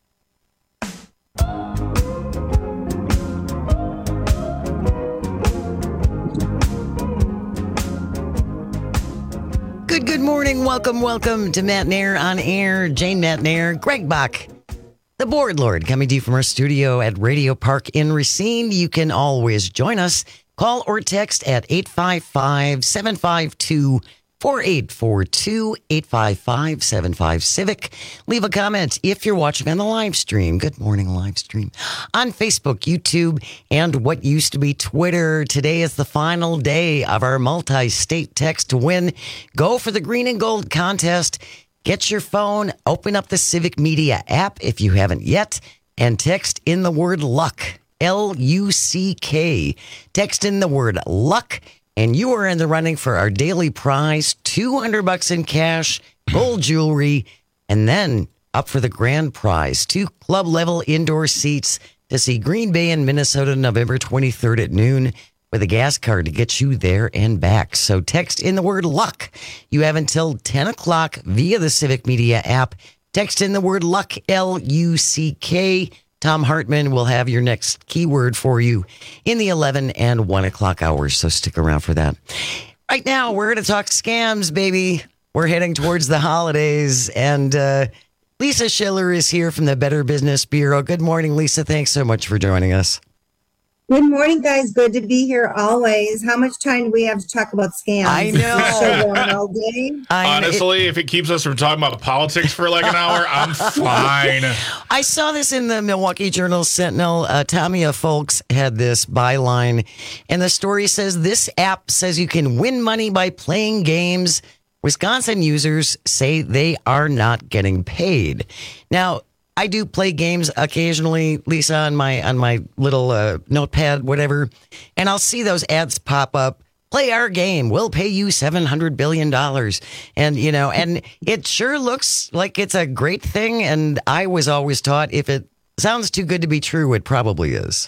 Good, good morning. Welcome, welcome to Matt Nair on air. Jane Matt Nair, Greg Bach, the board lord, coming to you from our studio at Radio Park in Racine. You can always join us. Call or text at eight five five, seven five two, four eight four two, eight five five, seven five Civic. Leave a comment if you're watching on the live stream. Good morning, live stream. On Facebook, YouTube, and what used to be Twitter. Today is the final day of our multi-state text to win. Go for the green and gold contest. Get your phone, open up the Civic Media app if you haven't yet, and text in the word luck. L U C K. Text in the word luck. And you are in the running for our daily prize, two hundred bucks in cash, gold jewelry, and then up for the grand prize, two club-level indoor seats to see Green Bay and Minnesota November twenty-third at noon with a gas card to get you there and back. So text in the word luck. You have until ten o'clock via the Civic Media app. Text in the word luck, L U C K. Tom Hartman will have your next keyword for you in the eleven and one o'clock hours, so stick around for that. Right now, we're going to talk scams, baby. We're heading towards the holidays, and uh, Lisa Schiller is here from the Better Business Bureau. Good morning, Lisa. Thanks so much for joining us. Good morning, guys. Good to be here always. How much time do we have to talk about scams? I know. All day? Honestly, if it keeps us from talking about politics for like an hour, I'm fine. I saw this in the Milwaukee Journal Sentinel. Uh, Tamia Folks had this byline, and the story says this app says you can win money by playing games. Wisconsin users say they are not getting paid. Now, I do play games occasionally, Lisa, on my on my little uh, notepad, whatever, and I'll see those ads pop up. Play our game. We'll pay you seven hundred billion dollars. And, you know, and it sure looks like it's a great thing. And I was always taught if it sounds too good to be true, it probably is.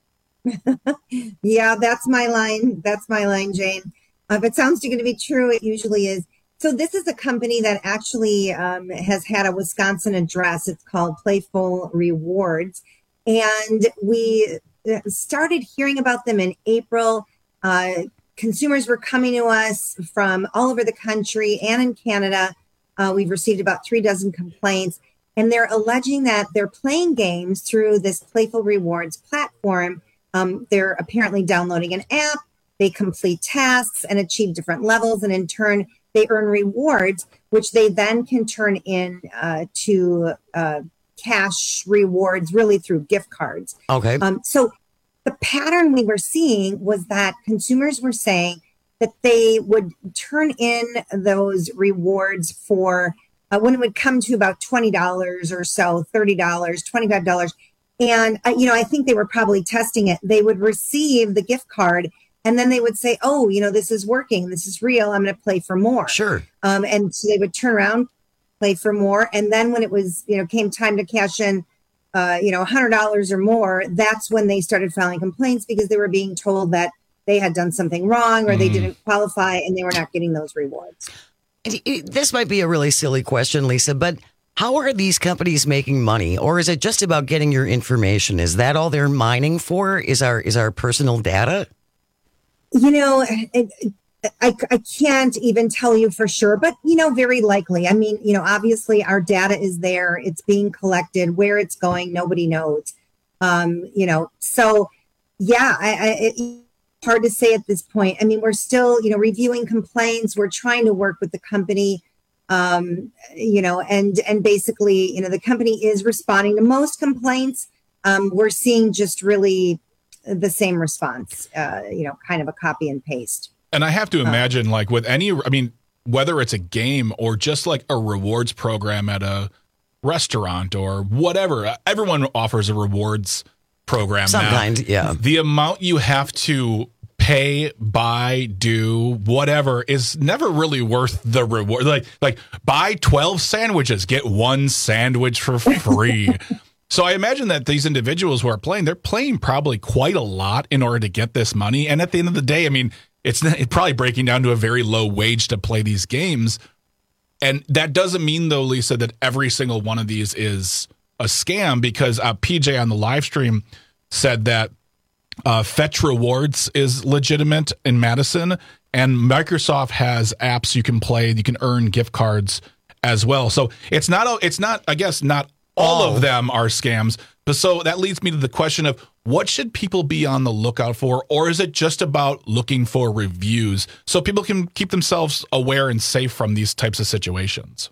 Yeah, that's my line. That's my line, Jane. Uh, if it sounds too good to be true, it usually is. So this is a company that actually um, has had a Wisconsin address. It's called Playful Rewards. And we started hearing about them in April. Uh, consumers were coming to us from all over the country and in Canada. Uh, we've received about three dozen complaints. And they're alleging that they're playing games through this Playful Rewards platform. Um, they're apparently downloading an app. They complete tasks and achieve different levels. And in turn, they earn rewards, which they then can turn in uh, to uh, cash rewards, really through gift cards. Okay. Um, so the pattern we were seeing was that consumers were saying that they would turn in those rewards for uh, when it would come to about twenty dollars or so, thirty dollars, twenty-five dollars. And, uh, you know, I think they were probably testing it. They would receive the gift card. And then they would say, oh, you know, this is working. This is real. I'm going to play for more. Sure. Um, and so they would turn around, play for more. And then when it was, you know, came time to cash in, uh, you know, one hundred dollars or more, that's when they started filing complaints because they were being told that they had done something wrong or mm. they didn't qualify and they were not getting those rewards. This might be a really silly question, Lisa, but how are these companies making money? Or is it just about getting your information? Is that all they're mining for? Is our is our personal data? You know, it, I, I can't even tell you for sure, but, you know, very likely. I mean, you know, obviously our data is there. It's being collected. Where it's going, nobody knows. Um, you know, so, yeah, I, I, it's hard to say at this point. I mean, we're still, you know, reviewing complaints. We're trying to work with the company, um, you know, and and basically, you know, the company is responding to most complaints. Um, we're seeing just really the same response, uh, you know, kind of a copy and paste. And I have to imagine, uh, like with any, I mean, whether it's a game or just like a rewards program at a restaurant or whatever, everyone offers a rewards program Some now. kind, yeah. The amount you have to pay, buy, do, whatever is never really worth the reward. Like, like buy twelve sandwiches, get one sandwich for free. So I imagine that these individuals who are playing, they're playing probably quite a lot in order to get this money. And at the end of the day, I mean, it's, it's probably breaking down to a very low wage to play these games. And that doesn't mean, though, Lisa, that every single one of these is a scam, because uh, P J on the live stream said that uh, Fetch Rewards is legitimate in Madison, and Microsoft has apps you can play. You can earn gift cards as well. So it's not, it's not, I guess, not all oh. of them are scams. But so that leads me to the question of, what should people be on the lookout for? Or is it just about looking for reviews so people can keep themselves aware and safe from these types of situations?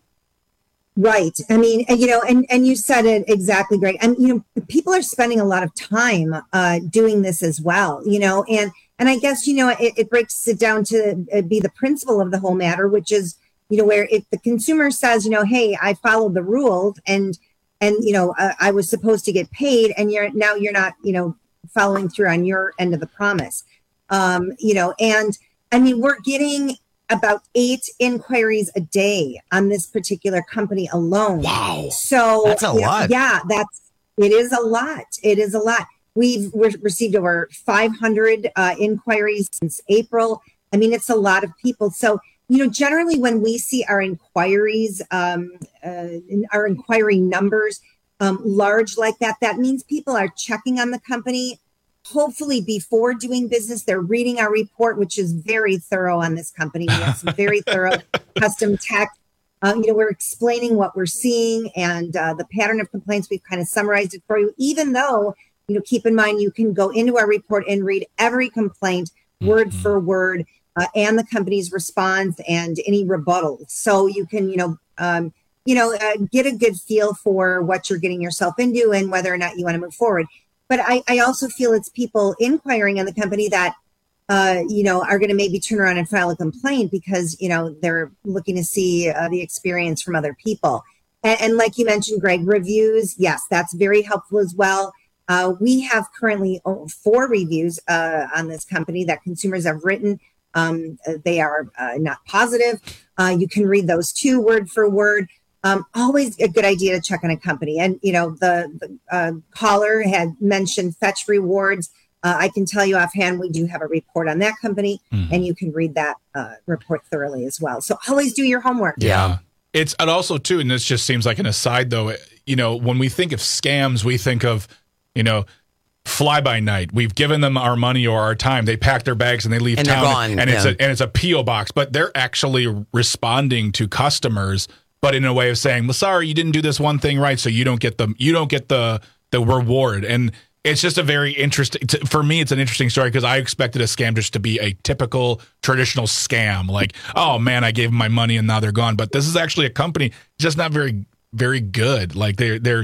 Right. I mean, you know, and, and you said it exactly great. And, you know, people are spending a lot of time uh, doing this as well, you know, and, and I guess, you know, it, it breaks it down to be the principle of the whole matter, which is, you know, where if the consumer says, you know, hey, I followed the rules and, and, you know, uh, I was supposed to get paid, and you're now you're not, you know, following through on your end of the promise. Um, you know, and I mean, we're getting about eight inquiries a day on this particular company alone. Wow. So that's a you know, lot. Yeah, that's, it is a lot. It is a lot. We've re- received over five hundred uh, inquiries since April. I mean, it's a lot of people. So, you know, generally when we see our inquiries, um, uh, our inquiry numbers um, large like that, that means people are checking on the company. Hopefully before doing business, they're reading our report, which is very thorough on this company. We have some very thorough custom tech. Uh, you know, we're explaining what we're seeing and uh, the pattern of complaints. We've kind of summarized it for you, even though, you know, keep in mind, you can go into our report and read every complaint word mm-hmm. for word. Uh, and the company's response and any rebuttals. So you can, you know, um, you know, uh, get a good feel for what you're getting yourself into and whether or not you want to move forward. But I, I also feel it's people inquiring on the company that, uh, you know, are going to maybe turn around and file a complaint because, you know, they're looking to see uh, the experience from other people. And, and like you mentioned, Greg, reviews, yes, that's very helpful as well. Uh, we have currently four reviews uh, on this company that consumers have written. Um, they are uh, not positive. Uh, you can read those too, word for word. Um, always a good idea to check on a company. And, you know, the, the uh, caller had mentioned Fetch Rewards. Uh, I can tell you offhand, we do have a report on that company, mm. and you can read that uh, report thoroughly as well. So always do your homework. Yeah. It's and also, too, and this just seems like an aside, though, you know, when we think of scams, we think of, you know, fly by night. We've given them our money or our time. They pack their bags and they leave and town, gone, and yeah. it's a and it's a P O box. But they're actually responding to customers, but in a way of saying, "Well, sorry, you didn't do this one thing right, so you don't get the you don't get the the reward." And it's just a very interesting. For me, it's an interesting story because I expected a scam just to be a typical traditional scam, like, "Oh man, I gave them my money and now they're gone." But this is actually a company just not very very good. Like they're they're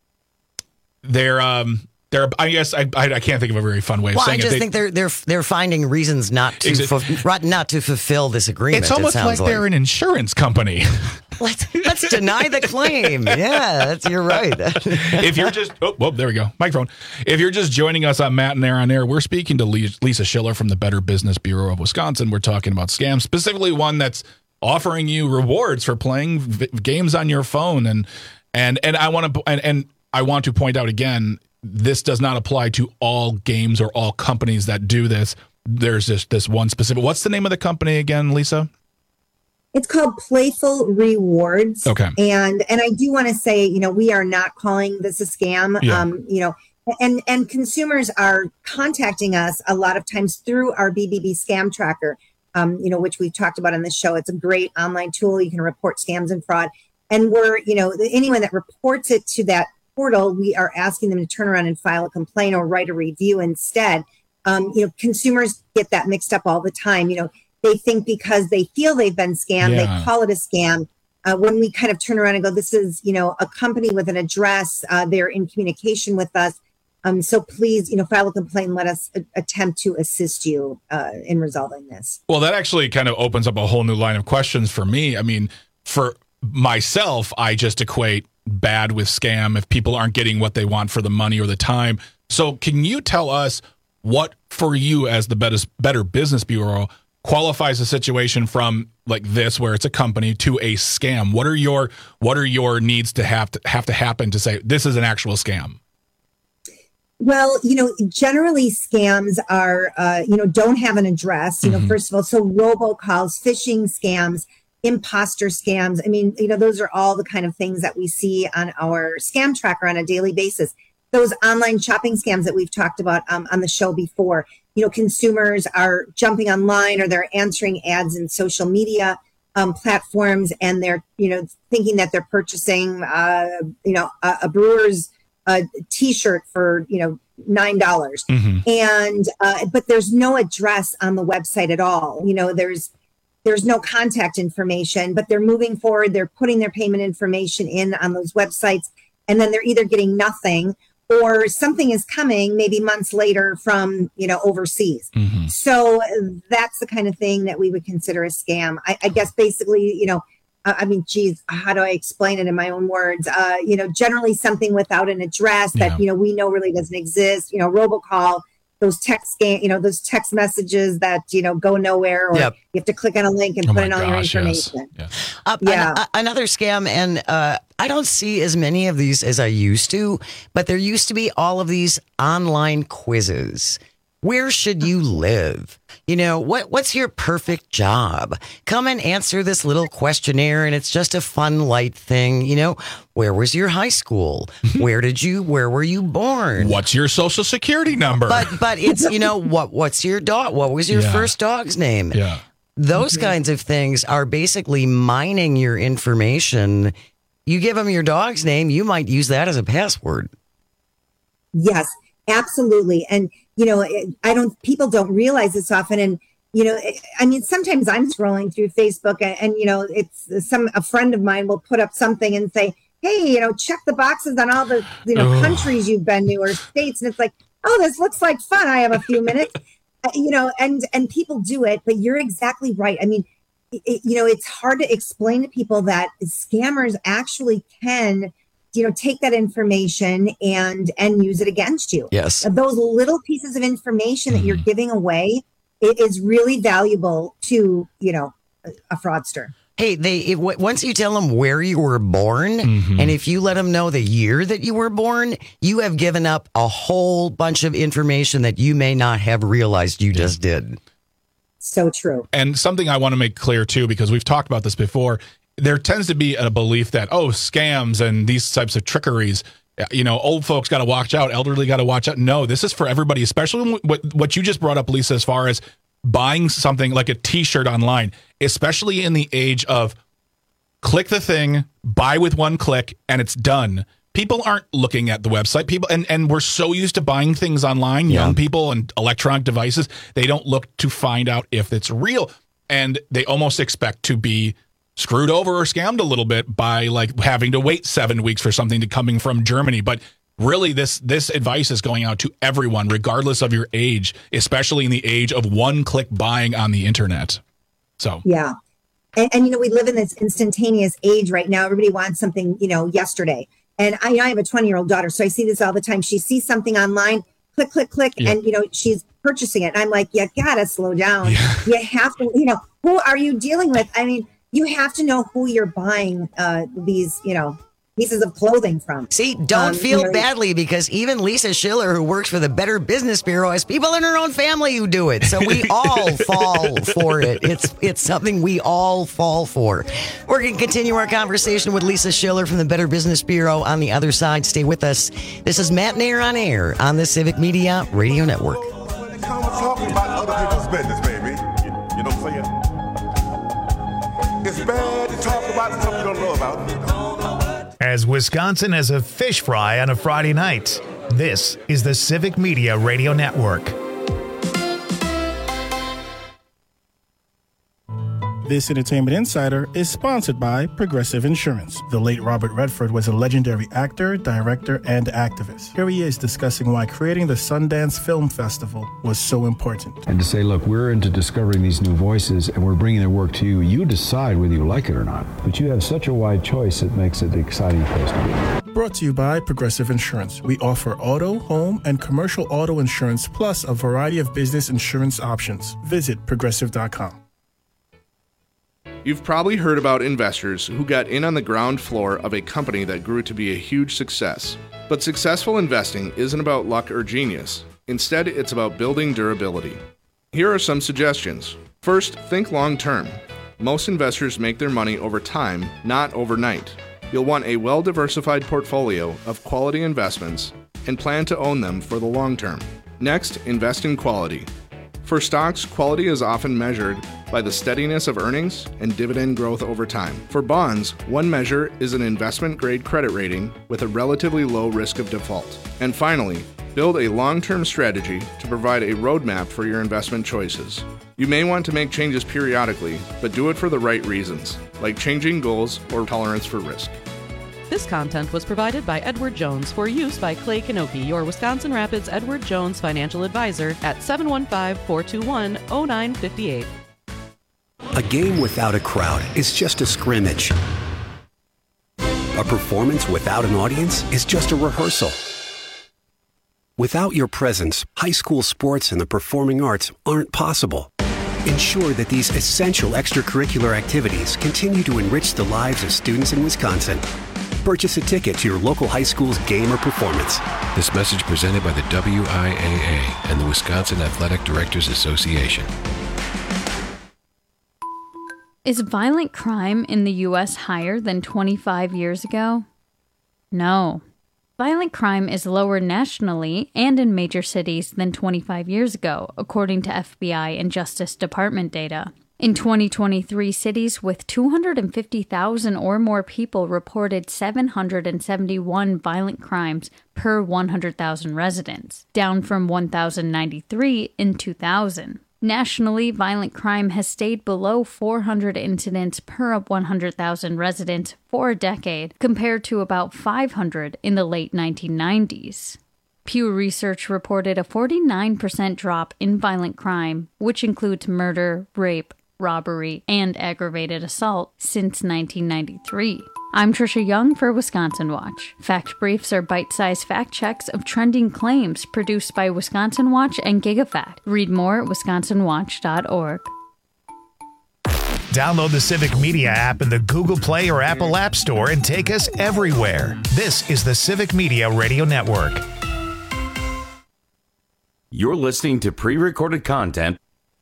they're um. They're, I guess I, I can't think of a very fun way of well, saying it. I just they, think they're they're they're finding reasons not to fu- not to fulfill this agreement. It's almost it like, like they're an insurance company. Let's let's deny the claim. Yeah, that's, you're right. If you're just oh, whoa, there we go, microphone. If you're just joining us on Matt and Air on Air, we're speaking to Lisa Schiller from the Better Business Bureau of Wisconsin. We're talking about scams, specifically one that's offering you rewards for playing v- games on your phone, and and and I want to and, and I want to point out again. This does not apply to all games or all companies that do this. There's just this one specific. What's the name of the company again, Lisa? It's called Playful Rewards. Okay. And and I do want to say, you know, we are not calling this a scam. Yeah. Um, you know, and and consumers are contacting us a lot of times through our B B B Scam Tracker, um, you know, which we've talked about on the show. It's a great online tool. You can report scams and fraud. And we're, you know, anyone that reports it to that portal, we are asking them to turn around and file a complaint or write a review instead. Um, you know, consumers get that mixed up all the time. You know, they think because they feel they've been scammed, Yeah. they call it a scam. Uh, when we kind of turn around and go, this is, you know, a company with an address, uh, they're in communication with us. Um, so please, you know, file a complaint and let us a- attempt to assist you uh, in resolving this. Well, that actually kind of opens up a whole new line of questions for me. I mean, for myself, I just equate bad with scam if people aren't getting what they want for the money or the time. So can you tell us what, for you as the Better, Better Business Bureau, qualifies a situation from like this, where it's a company, to a scam? What are your what are your needs to have to have to happen to say this is an actual scam? Well, you know, generally scams are, uh, you know, don't have an address, you know, Mhm. first of all, so robocalls, phishing scams, imposter scams. I mean, you know, those are all the kind of things that we see on our scam tracker on a daily basis. Those online shopping scams that we've talked about um, on the show before. You know, consumers are jumping online or they're answering ads in social media um, platforms, and they're, you know, thinking that they're purchasing, uh, you know, a, a Brewers uh, T-shirt for, you know, nine dollars. Mm-hmm. And, uh, but there's no address on the website at all. You know, there's, there's no contact information, but they're moving forward. They're putting their payment information in on those websites, and then they're either getting nothing or something is coming maybe months later from, you know, overseas. Mm-hmm. So that's the kind of thing that we would consider a scam. I, I guess basically, you know, I mean, geez, how do I explain it in my own words? Uh, you know, generally something without an address that, yeah. you know, we know really doesn't exist, you know, robocall, those text scam, you know, those text messages that, you know, go nowhere, or yep. you have to click on a link and oh put in all gosh, your information. Yes. Yes. Uh, yeah. An- another scam. And uh, I don't see as many of these as I used to, but there used to be all of these online quizzes. Where should you live? You know, what what's your perfect job? Come and answer this little questionnaire, and it's just a fun, light thing. You know, where was your high school? Where did you, where were you born? What's your social security number? But but it's, you know, what what's your dog? What was your yeah. first dog's name? Yeah. Those mm-hmm. kinds of things are basically mining your information. You give them your dog's name, you might use that as a password. Yes, absolutely. And you know, I don't, people don't realize this often. And, you know, I mean, sometimes I'm scrolling through Facebook and, and, you know, it's some, a friend of mine will put up something and say, hey, you know, check the boxes on all the, you know, Ugh. countries you've been to or states. And it's like, oh, this looks like fun. I have a few minutes, uh, you know, and, and people do it, but you're exactly right. I mean, it, you know, it's hard to explain to people that scammers actually can, you know, take that information and and use it against you. Yes. Those little pieces of information that you're giving away, it is really valuable to, you know, a, a fraudster. Hey, they it, once you tell them where you were born, mm-hmm. and if you let them know the year that you were born, you have given up a whole bunch of information that you may not have realized you yeah. just did. So true. And something I want to make clear, too, because we've talked about this before, there tends to be a belief that, oh, scams and these types of trickeries, you know, old folks got to watch out, elderly got to watch out. No, this is for everybody, especially what, what you just brought up, Lisa, as far as buying something like a T-shirt online, especially in the age of click the thing, buy with one click, and it's done. People aren't looking at the website. People and, and we're so used to buying things online, yeah. young people and electronic devices, they don't look to find out if it's real. And they almost expect to be screwed over or scammed a little bit by like having to wait seven weeks for something to coming from Germany. But really, this this advice is going out to everyone, regardless of your age, especially in the age of one-click buying on the internet. So yeah, and, and you know, we live in this instantaneous age right now. Everybody wants something, you know, yesterday. And I, I have a twenty-year-old daughter, so I see this all the time. She sees something online, click, click, click, yeah. and you know, she's purchasing it. And I'm like, you gotta slow down. Yeah. You have to, you know, who are you dealing with? I mean, you have to know who you're buying uh, these, you know, pieces of clothing from. See, don't um, feel you know, badly, because even Lisa Schiller, who works for the Better Business Bureau, has people in her own family who do it. So we all fall for it. It's it's something we all fall for. We're going to continue our conversation with Lisa Schiller from the Better Business Bureau on the other side. Stay with us. This is Matt Nair on Air on the Civic Media Radio Network. When it comes to talking about other people's business, baby, you, you know what I'm saying? It's bad to talk about stuff you don't know about. As Wisconsin has a fish fry on a Friday night, this is the Civic Media Radio Network. This Entertainment Insider is sponsored by Progressive Insurance. The late Robert Redford was a legendary actor, director, and activist. Here he is discussing why creating the Sundance Film Festival was so important. And to say, look, we're into discovering these new voices and we're bringing their work to you. You decide whether you like it or not. But you have such a wide choice, it makes it an exciting place to be. Brought to you by Progressive Insurance. We offer auto, home, and commercial auto insurance, plus a variety of business insurance options. Visit progressive dot com. You've probably heard about investors who got in on the ground floor of a company that grew to be a huge success. But successful investing isn't about luck or genius. Instead, it's about building durability. Here are some suggestions. First, think long term. Most investors make their money over time, not overnight. You'll want a well-diversified portfolio of quality investments and plan to own them for the long term. Next, invest in quality. For stocks, quality is often measured by the steadiness of earnings and dividend growth over time. For bonds, one measure is an investment-grade credit rating with a relatively low risk of default. And finally, build a long-term strategy to provide a roadmap for your investment choices. You may want to make changes periodically, but do it for the right reasons, like changing goals or tolerance for risk. This content was provided by Edward Jones for use by Clay Kanoki, your Wisconsin Rapids Edward Jones financial advisor at seven one five, four two one, zero nine five eight. A game without a crowd is just a scrimmage. A performance without an audience is just a rehearsal. Without your presence, high school sports and the performing arts aren't possible. Ensure that these essential extracurricular activities continue to enrich the lives of students in Wisconsin. Purchase a ticket to your local high school's game or performance. This message presented by the W I A A and the Wisconsin Athletic Directors Association. Is violent crime in the U S higher than twenty-five years ago? No. Violent crime is lower nationally and in major cities than twenty-five years ago, according to F B I and Justice Department data. In twenty twenty-three, cities with two hundred fifty thousand or more people reported seven hundred seventy-one violent crimes per one hundred thousand residents, down from one thousand ninety-three in two thousand. Nationally, violent crime has stayed below four hundred incidents per one hundred thousand residents for a decade, compared to about five hundred in the late nineteen nineties. Pew Research reported a forty-nine percent drop in violent crime, which includes murder, rape, robbery, and aggravated assault since nineteen ninety-three. I'm Trisha Young for Wisconsin Watch. Fact Briefs are bite-sized fact checks of trending claims produced by Wisconsin Watch and GigaFact. Read more at wisconsin watch dot org. Download the Civic Media app in the Google Play or Apple App Store and take us everywhere. This is the Civic Media Radio Network. You're listening to pre-recorded content.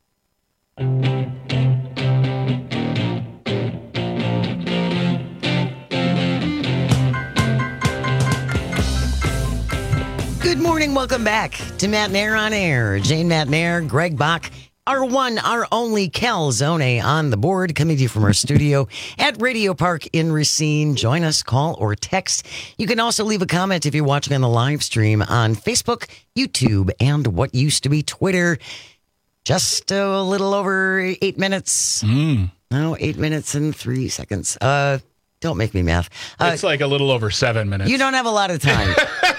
Good morning. Welcome back to Matt Nair on Air. Jane Matt Nair, Greg Bach, our one, our only Calzone on the board, coming to you from our studio at Radio Park in Racine. Join us, call or text. You can also leave a comment if you're watching on the live stream on Facebook, YouTube, and what used to be Twitter. Just a little over eight minutes. Mm. No, eight minutes and three seconds. Uh, don't make me math. Uh, it's like a little over seven minutes. You don't have a lot of time.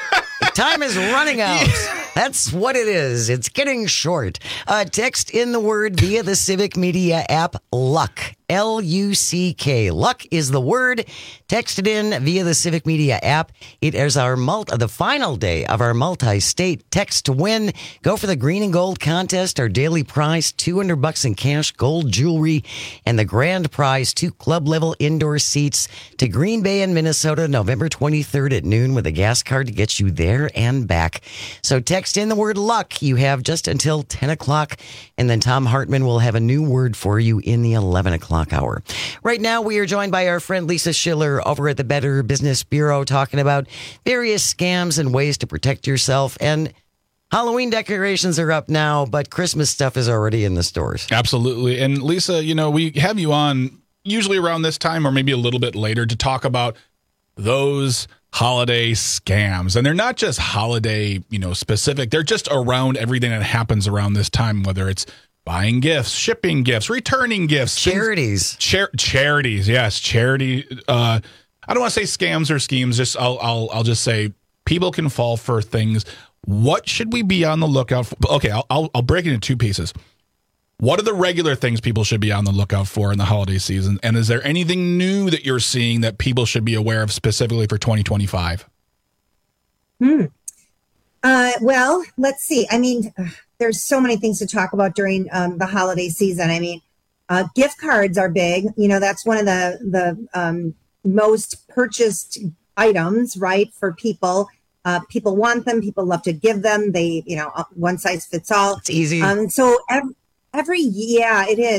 Time is running out. That's what it is. It's getting short. Uh, text in the word via the Civic Media app, LUCK. L U C K. Luck is the word. Text it in via the Civic Media app. It is our multi, the final day of our multi-state text to win. Go for the green and gold contest. Our daily prize, two hundred bucks in cash, gold jewelry, and the grand prize, two club-level indoor seats to Green Bay and Minnesota, November twenty-third at noon with a gas card to get you there and back. So text in the word luck. You have just until ten o'clock, and then Tom Hartman will have a new word for you in the eleven o'clock hour. Right now, we are joined by our friend Lisa Schiller over at the Better Business Bureau talking about various scams and ways to protect yourself. And Halloween decorations are up now, but Christmas stuff is already in the stores. Absolutely. And Lisa, you know, we have you on usually around this time or maybe a little bit later to talk about those holiday scams. And they're not just holiday, you know, specific. They're just around everything that happens around this time, whether it's buying gifts, shipping gifts, returning gifts. Charities. Char- charities, yes. Charity. Uh, I don't want to say scams or schemes. Just I'll, I'll I'll just say people can fall for things. What should we be on the lookout for? Okay, I'll, I'll I'll break it into two pieces. What are the regular things people should be on the lookout for in the holiday season? And is there anything new that you're seeing that people should be aware of specifically for twenty twenty-five? Hmm. Uh, well, let's see. I mean, there's so many things to talk about during um, the holiday season. I mean, uh, gift cards are big. You know, that's one of the the um, most purchased items, right, for people. Uh, people want them. People love to give them. They, you know, one size fits all. It's easy. Um, so every, every yeah, it is.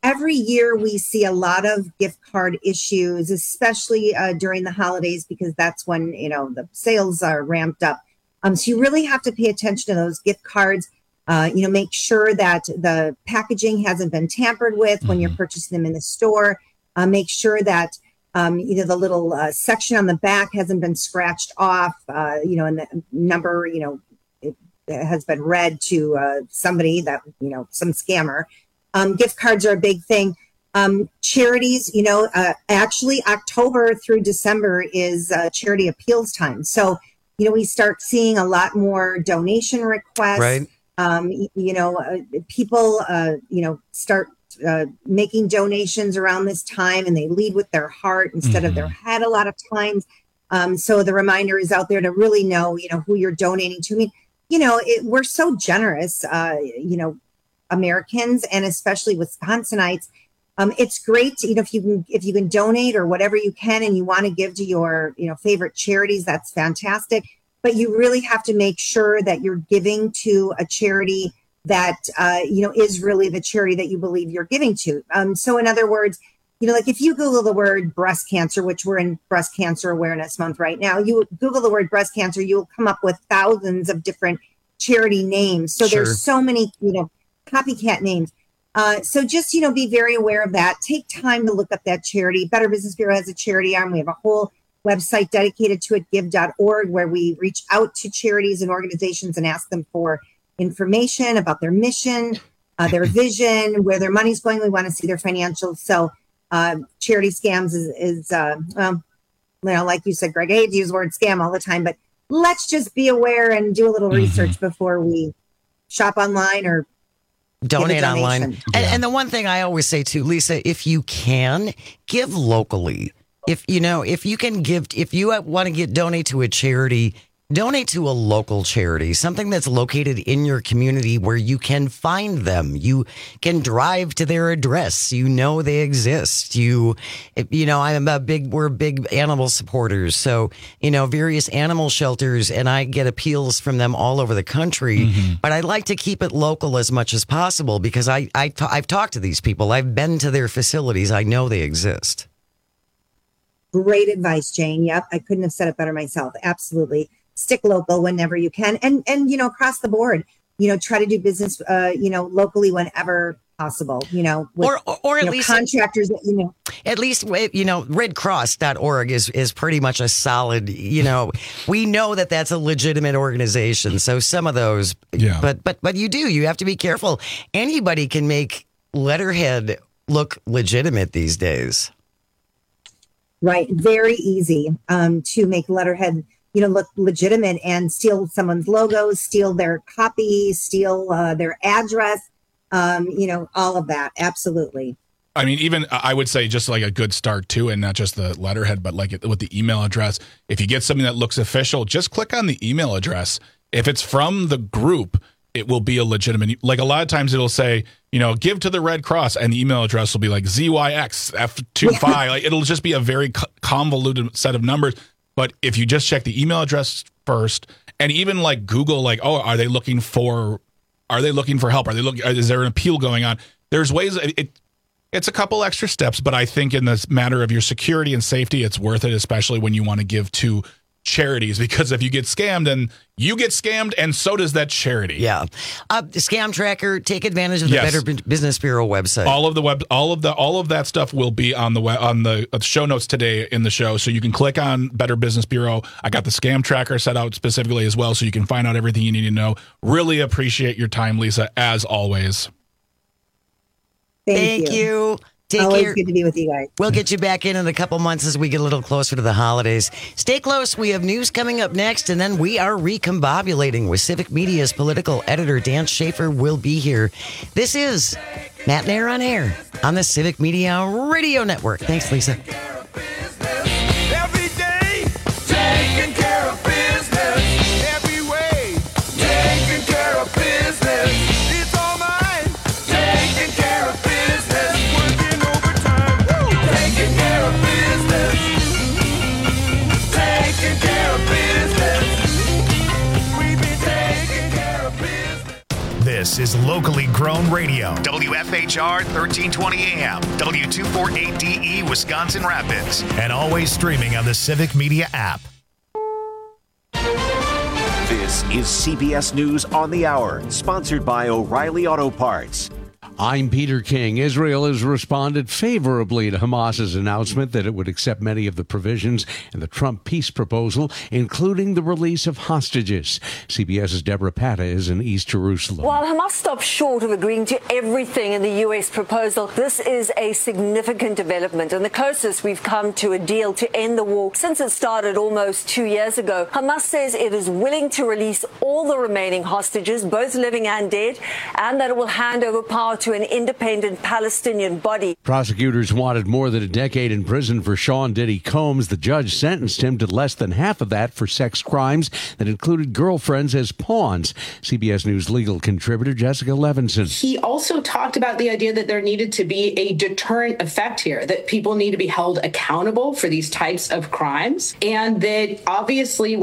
every year we see a lot of gift card issues, especially uh, during the holidays, because that's when, you know, the sales are ramped up. Um, so you really have to pay attention to those gift cards. Uh, you know, make sure that the packaging hasn't been tampered with when you're purchasing them in the store. Uh, make sure that, um, you know, the little uh, section on the back hasn't been scratched off, uh, you know, and the number, you know, it, it has been read to uh, somebody that, you know, some scammer. Um, gift cards are a big thing. Um, charities, you know, uh, actually October through December is uh, charity appeals time. So, you know, we start seeing a lot more donation requests. Right. Um, you know, uh, people, uh, you know, start uh, making donations around this time, and they lead with their heart instead mm-hmm. of their head a lot of times. Um, so the reminder is out there to really know, you know, who you're donating to. I mean, you know, it, we're so generous, uh, you know, Americans, and especially Wisconsinites. Um, it's great to, you know, if you can, if you can donate or whatever you can, and you want to give to your, you know, favorite charities, that's fantastic. But you really have to make sure that you're giving to a charity that, uh, you know, is really the charity that you believe you're giving to. Um, so in other words, you know, like if you Google the word breast cancer, which we're in Breast Cancer Awareness Month right now, you Google the word breast cancer, you'll come up with thousands of different charity names. So Sure. there's so many, you know, copycat names. Uh, so just, you know, be very aware of that. Take time to look up that charity. Better Business Bureau has a charity arm. We have a whole website dedicated to it, give dot org, where we reach out to charities and organizations and ask them for information about their mission, uh, their vision, where their money's going. We want to see their financials. So uh, charity scams is, is uh, well, you know, like you said, Greg, I hate to use the word scam all the time, but let's just be aware and do a little mm-hmm. research before we shop online or donate online. And, Yeah. and the one thing I always say too, Lisa, if you can, give locally. If you know, if you can give, if you want to get donate to a charity, donate to a local charity, something that's located in your community where you can find them. You can drive to their address. You know they exist. You, you know, I'm a big, we're big animal supporters. So, you know, various animal shelters, and I get appeals from them all over the country. Mm-hmm. But I like to keep it local as much as possible because I, I, I've talked to these people. I've been to their facilities. I know they exist. Great advice, Jane. Yep. I couldn't have said it better myself. Absolutely. Stick local whenever you can. And, and, you know, across the board, you know, try to do business, uh, you know, locally whenever possible, you know, with, or, or, or at you know, least contractors that, you know, at least, you know, red cross dot org is, is pretty much a solid, you know, we know that that's a legitimate organization. So some of those, Yeah. but, but, but you do, you have to be careful. Anybody can make letterhead look legitimate these days. right. Very easy um, to make letterhead, you know, look legitimate and steal someone's logos, steal their copy, steal uh, their address, um, you know, all of that. Absolutely. I mean, even I would say just like a good start too, and not just the letterhead, but like with the email address. If you get something that looks official, just click on the email address. If it's from the group, it will be a legitimate. Like a lot of times, it'll say, you know, give to the Red Cross, and the email address will be like Z Y X F two five. Like it'll just be a very convoluted set of numbers. But if you just check the email address first, and even like Google, like, oh, are they looking for? Are they looking for help? Are they looking? Is there an appeal going on? There's ways. It, It's a couple extra steps, but I think in this matter of your security and safety, it's worth it, especially when you want to give to charities, because if you get scammed, and you get scammed, and so does that charity. Yeah. Uh, the Scam Tracker, take advantage of the Yes. Better Business Bureau website. All of the web, all of the, all of that stuff will be on the web, on the show notes today in the show. So you can click on Better Business Bureau. I got the Scam Tracker set out specifically as well, so you can find out everything you need to know. Really appreciate your time, Lisa, as always. Thank, Thank you. you. Take Always care. good to be with you guys. We'll get you back in in a couple months as we get a little closer to the holidays. Stay close. We have news coming up next, and then we are recombobulating with Civic Media's political editor, Dan Schaefer, will be here. This is Matt and Air on Air on the Civic Media Radio Network. Thanks, Lisa. Every day, taking care of business. Every way, taking care of business. It's all mine. Taking care of business. Working overtime. Woo! Taking care of business. Taking care of business. We've been taking care of business. This This is locally grown radio. W F H R thirteen twenty A M, W two forty-eight D E, Wisconsin Rapids, and always streaming on the Civic Media app. This is C B S News on the Hour, sponsored by O'Reilly Auto Parts. I'm Peter King. Israel has responded favorably to Hamas's announcement that it would accept many of the provisions in the Trump peace proposal, including the release of hostages. CBS's Deborah Patta is in East Jerusalem. While Hamas stopped short of agreeing to everything in the U S proposal, this is a significant development and the closest we've come to a deal to end the war since it started almost two years ago. Hamas says it is willing to release all the remaining hostages, both living and dead, and that it will hand over power to an independent Palestinian body. Prosecutors wanted more than a decade in prison for Sean Diddy Combs. The judge sentenced him to less than half of that for sex crimes that included girlfriends as pawns. C B S News legal contributor Jessica Levinson. He also talked about the idea that there needed to be a deterrent effect here, that people need to be held accountable for these types of crimes, and that obviously